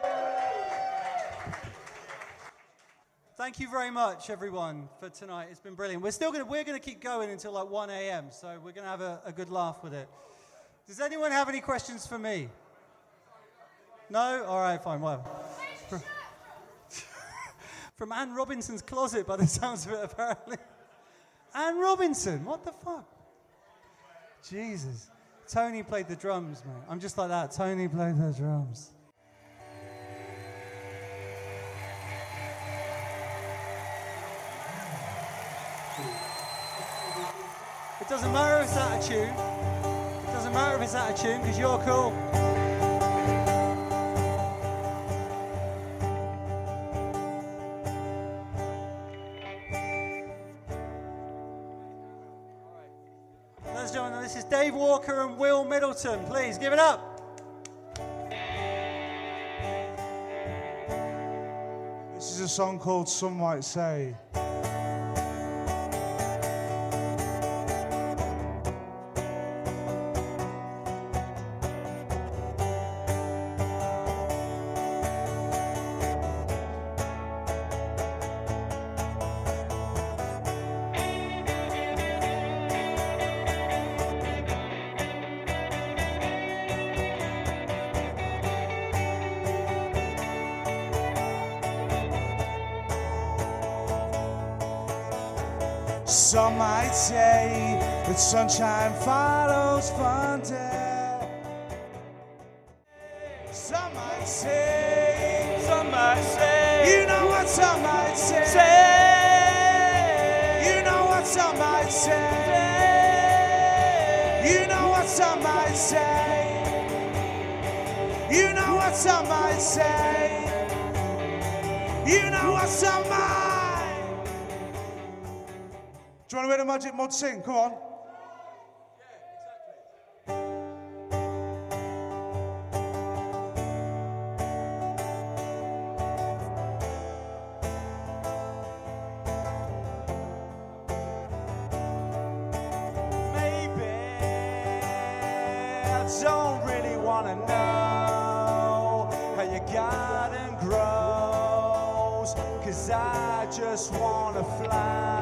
Thank you very much, everyone, for tonight. It's been brilliant. We're gonna keep going until like 1 a.m., so we're gonna have a good laugh with it. Does anyone have any questions for me? No? All right, fine, whatever. From Anne Robinson's closet, by the sounds of it, apparently. Anne Robinson, what the fuck? Jesus. Tony played the drums, mate. I'm just like that. Tony played the drums. It doesn't matter if it's out of tune. It doesn't matter if it's out of tune, because you're cool. Ladies and gentlemen, this is Dave Walker and Will Middleton. Please give it up. This is a song called Some Might Say. Some might say that sunshine follows thunder. Some might say, you know what some might say. You know what some might say. You know what some might say. You know what some might say. You know what some might. Do you want to hear the Magic Mod sing? Come on. Maybe I don't really want to know how your garden grows, 'cause I just want to fly.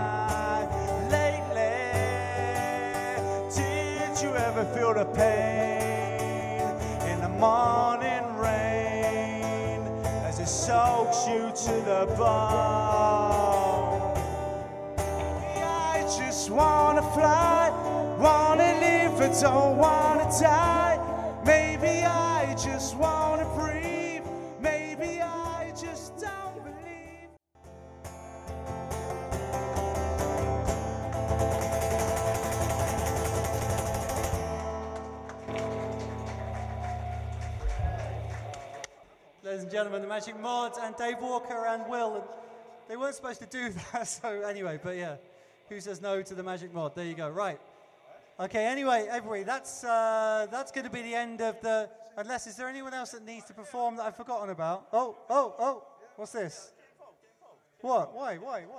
Ever feel the pain in the morning rain as it soaks you to the bone? I just wanna fly, wanna live, but don't wanna die. Maybe I just wanna breathe. Maybe I just don't believe. ladies and gentlemen, the Magic Mod and Dave Walker and Will. And they weren't supposed to do that, so anyway, but yeah. Who says no to the Magic Mod? There you go. Right. Okay, anyway, everybody, that's going to be the end of the... Unless, is there anyone else that needs to perform that I've forgotten about? Oh, what's this? What? Why?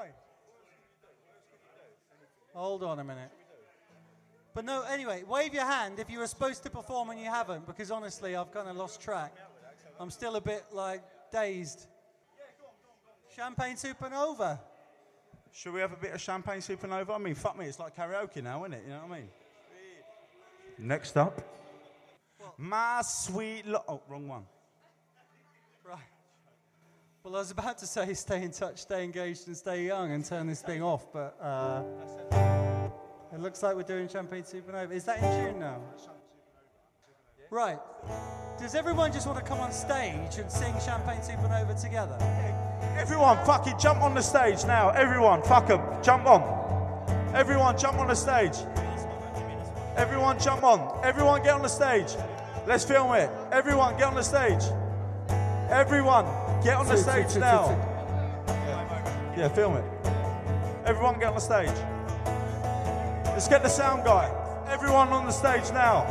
Hold on a minute. But no, anyway, wave your hand if you were supposed to perform and you haven't, because honestly, I've kind of lost track. I'm still a bit, dazed. Champagne Supernova. Should we have a bit of Champagne Supernova? I mean, fuck me, it's like karaoke now, isn't it? You know what I mean? Next up. My sweet oh, wrong one. Right. Well, I was about to say stay in touch, stay engaged, and stay young and turn this thing off, but it looks like we're doing Champagne Supernova. Is that in tune now? Right. Does everyone just want to come on stage and sing Champagne Supernova together? Everyone, fucking jump on the stage now. Everyone, fuck 'em, jump on. Everyone, jump on the stage. Everyone, jump on. Everyone, get on the stage. Let's film it. Everyone, get on the stage. Everyone, get on the stage now. Yeah, film it. Everyone, get on the stage. Let's get the sound guy. Everyone on the stage now.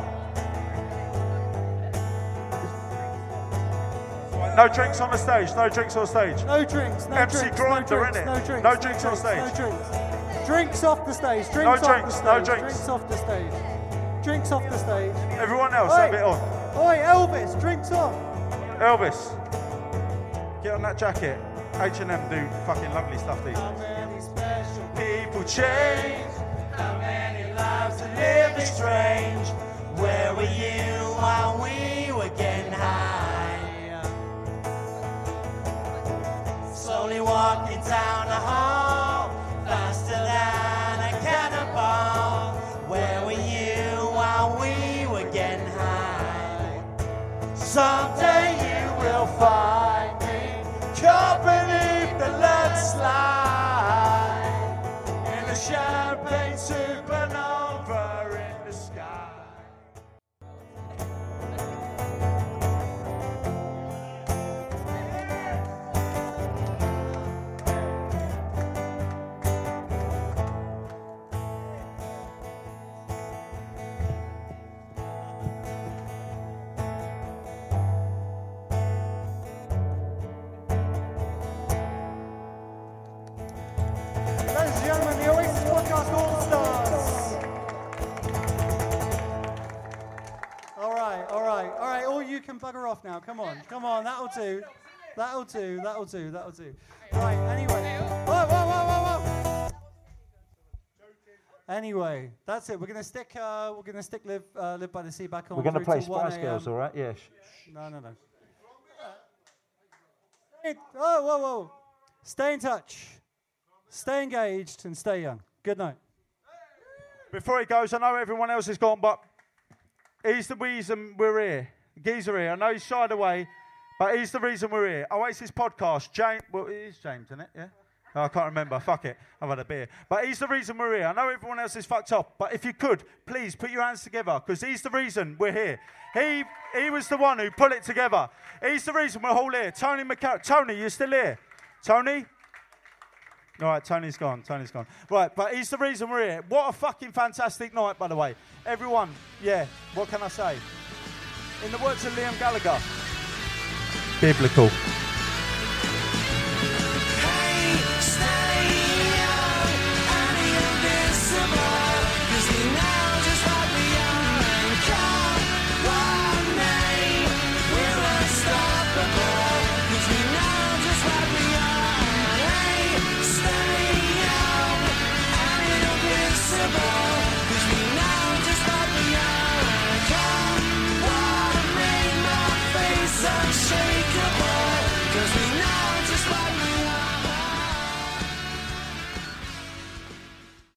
No drinks on the stage. No drinks on the stage. No drinks. No MC drinks. Grinder, no drinks, innit? No drinks. No drinks on stage. No drinks. Drinks off the stage. Drinks No off drinks, the stage. no drinks. Drinks off the stage. Drinks off the stage. Everyone else, Oi. have it on. Oi, Elvis, drinks off. Elvis, get on that jacket. H&M do fucking lovely stuff these days. Many special people change. How many lives are living strange? Where were you while we were getting high? Slowly walking down the hall, faster than a cannonball. Where were you while we were getting high? Someday you will find me caught beneath the landslide in a champagne supernova in the sky. Ladies and gentlemen, the Oasis Podcast All-Stars. All right, all you can bugger off now. Come on, that'll do. Right, anyway. Whoa. Anyway, that's it. We're gonna stick Live by the Sea back on. We're going to through play till 1 Spice Girls, a.m. all right? Yeah. No. Whoa. Stay in touch. Stay engaged and stay young. Good night. Before he goes, I know everyone else is gone, but he's the reason we're here. Geezer here. I know he's shied away, but he's the reason we're here. Oasis Podcast. James, well, it is James, isn't it? Yeah? Oh, I can't remember. Fuck it. I've had a beer. But he's the reason we're here. I know everyone else is fucked up, but if you could, please put your hands together, because he's the reason we're here. He was the one who put it together. He's the reason we're all here. Tony McCarroll. Tony, you're still here? Tony? All right, Tony's gone. Right, but he's the reason we're here. What a fucking fantastic night, by the way. Everyone, yeah, what can I say? In the words of Liam Gallagher, biblical.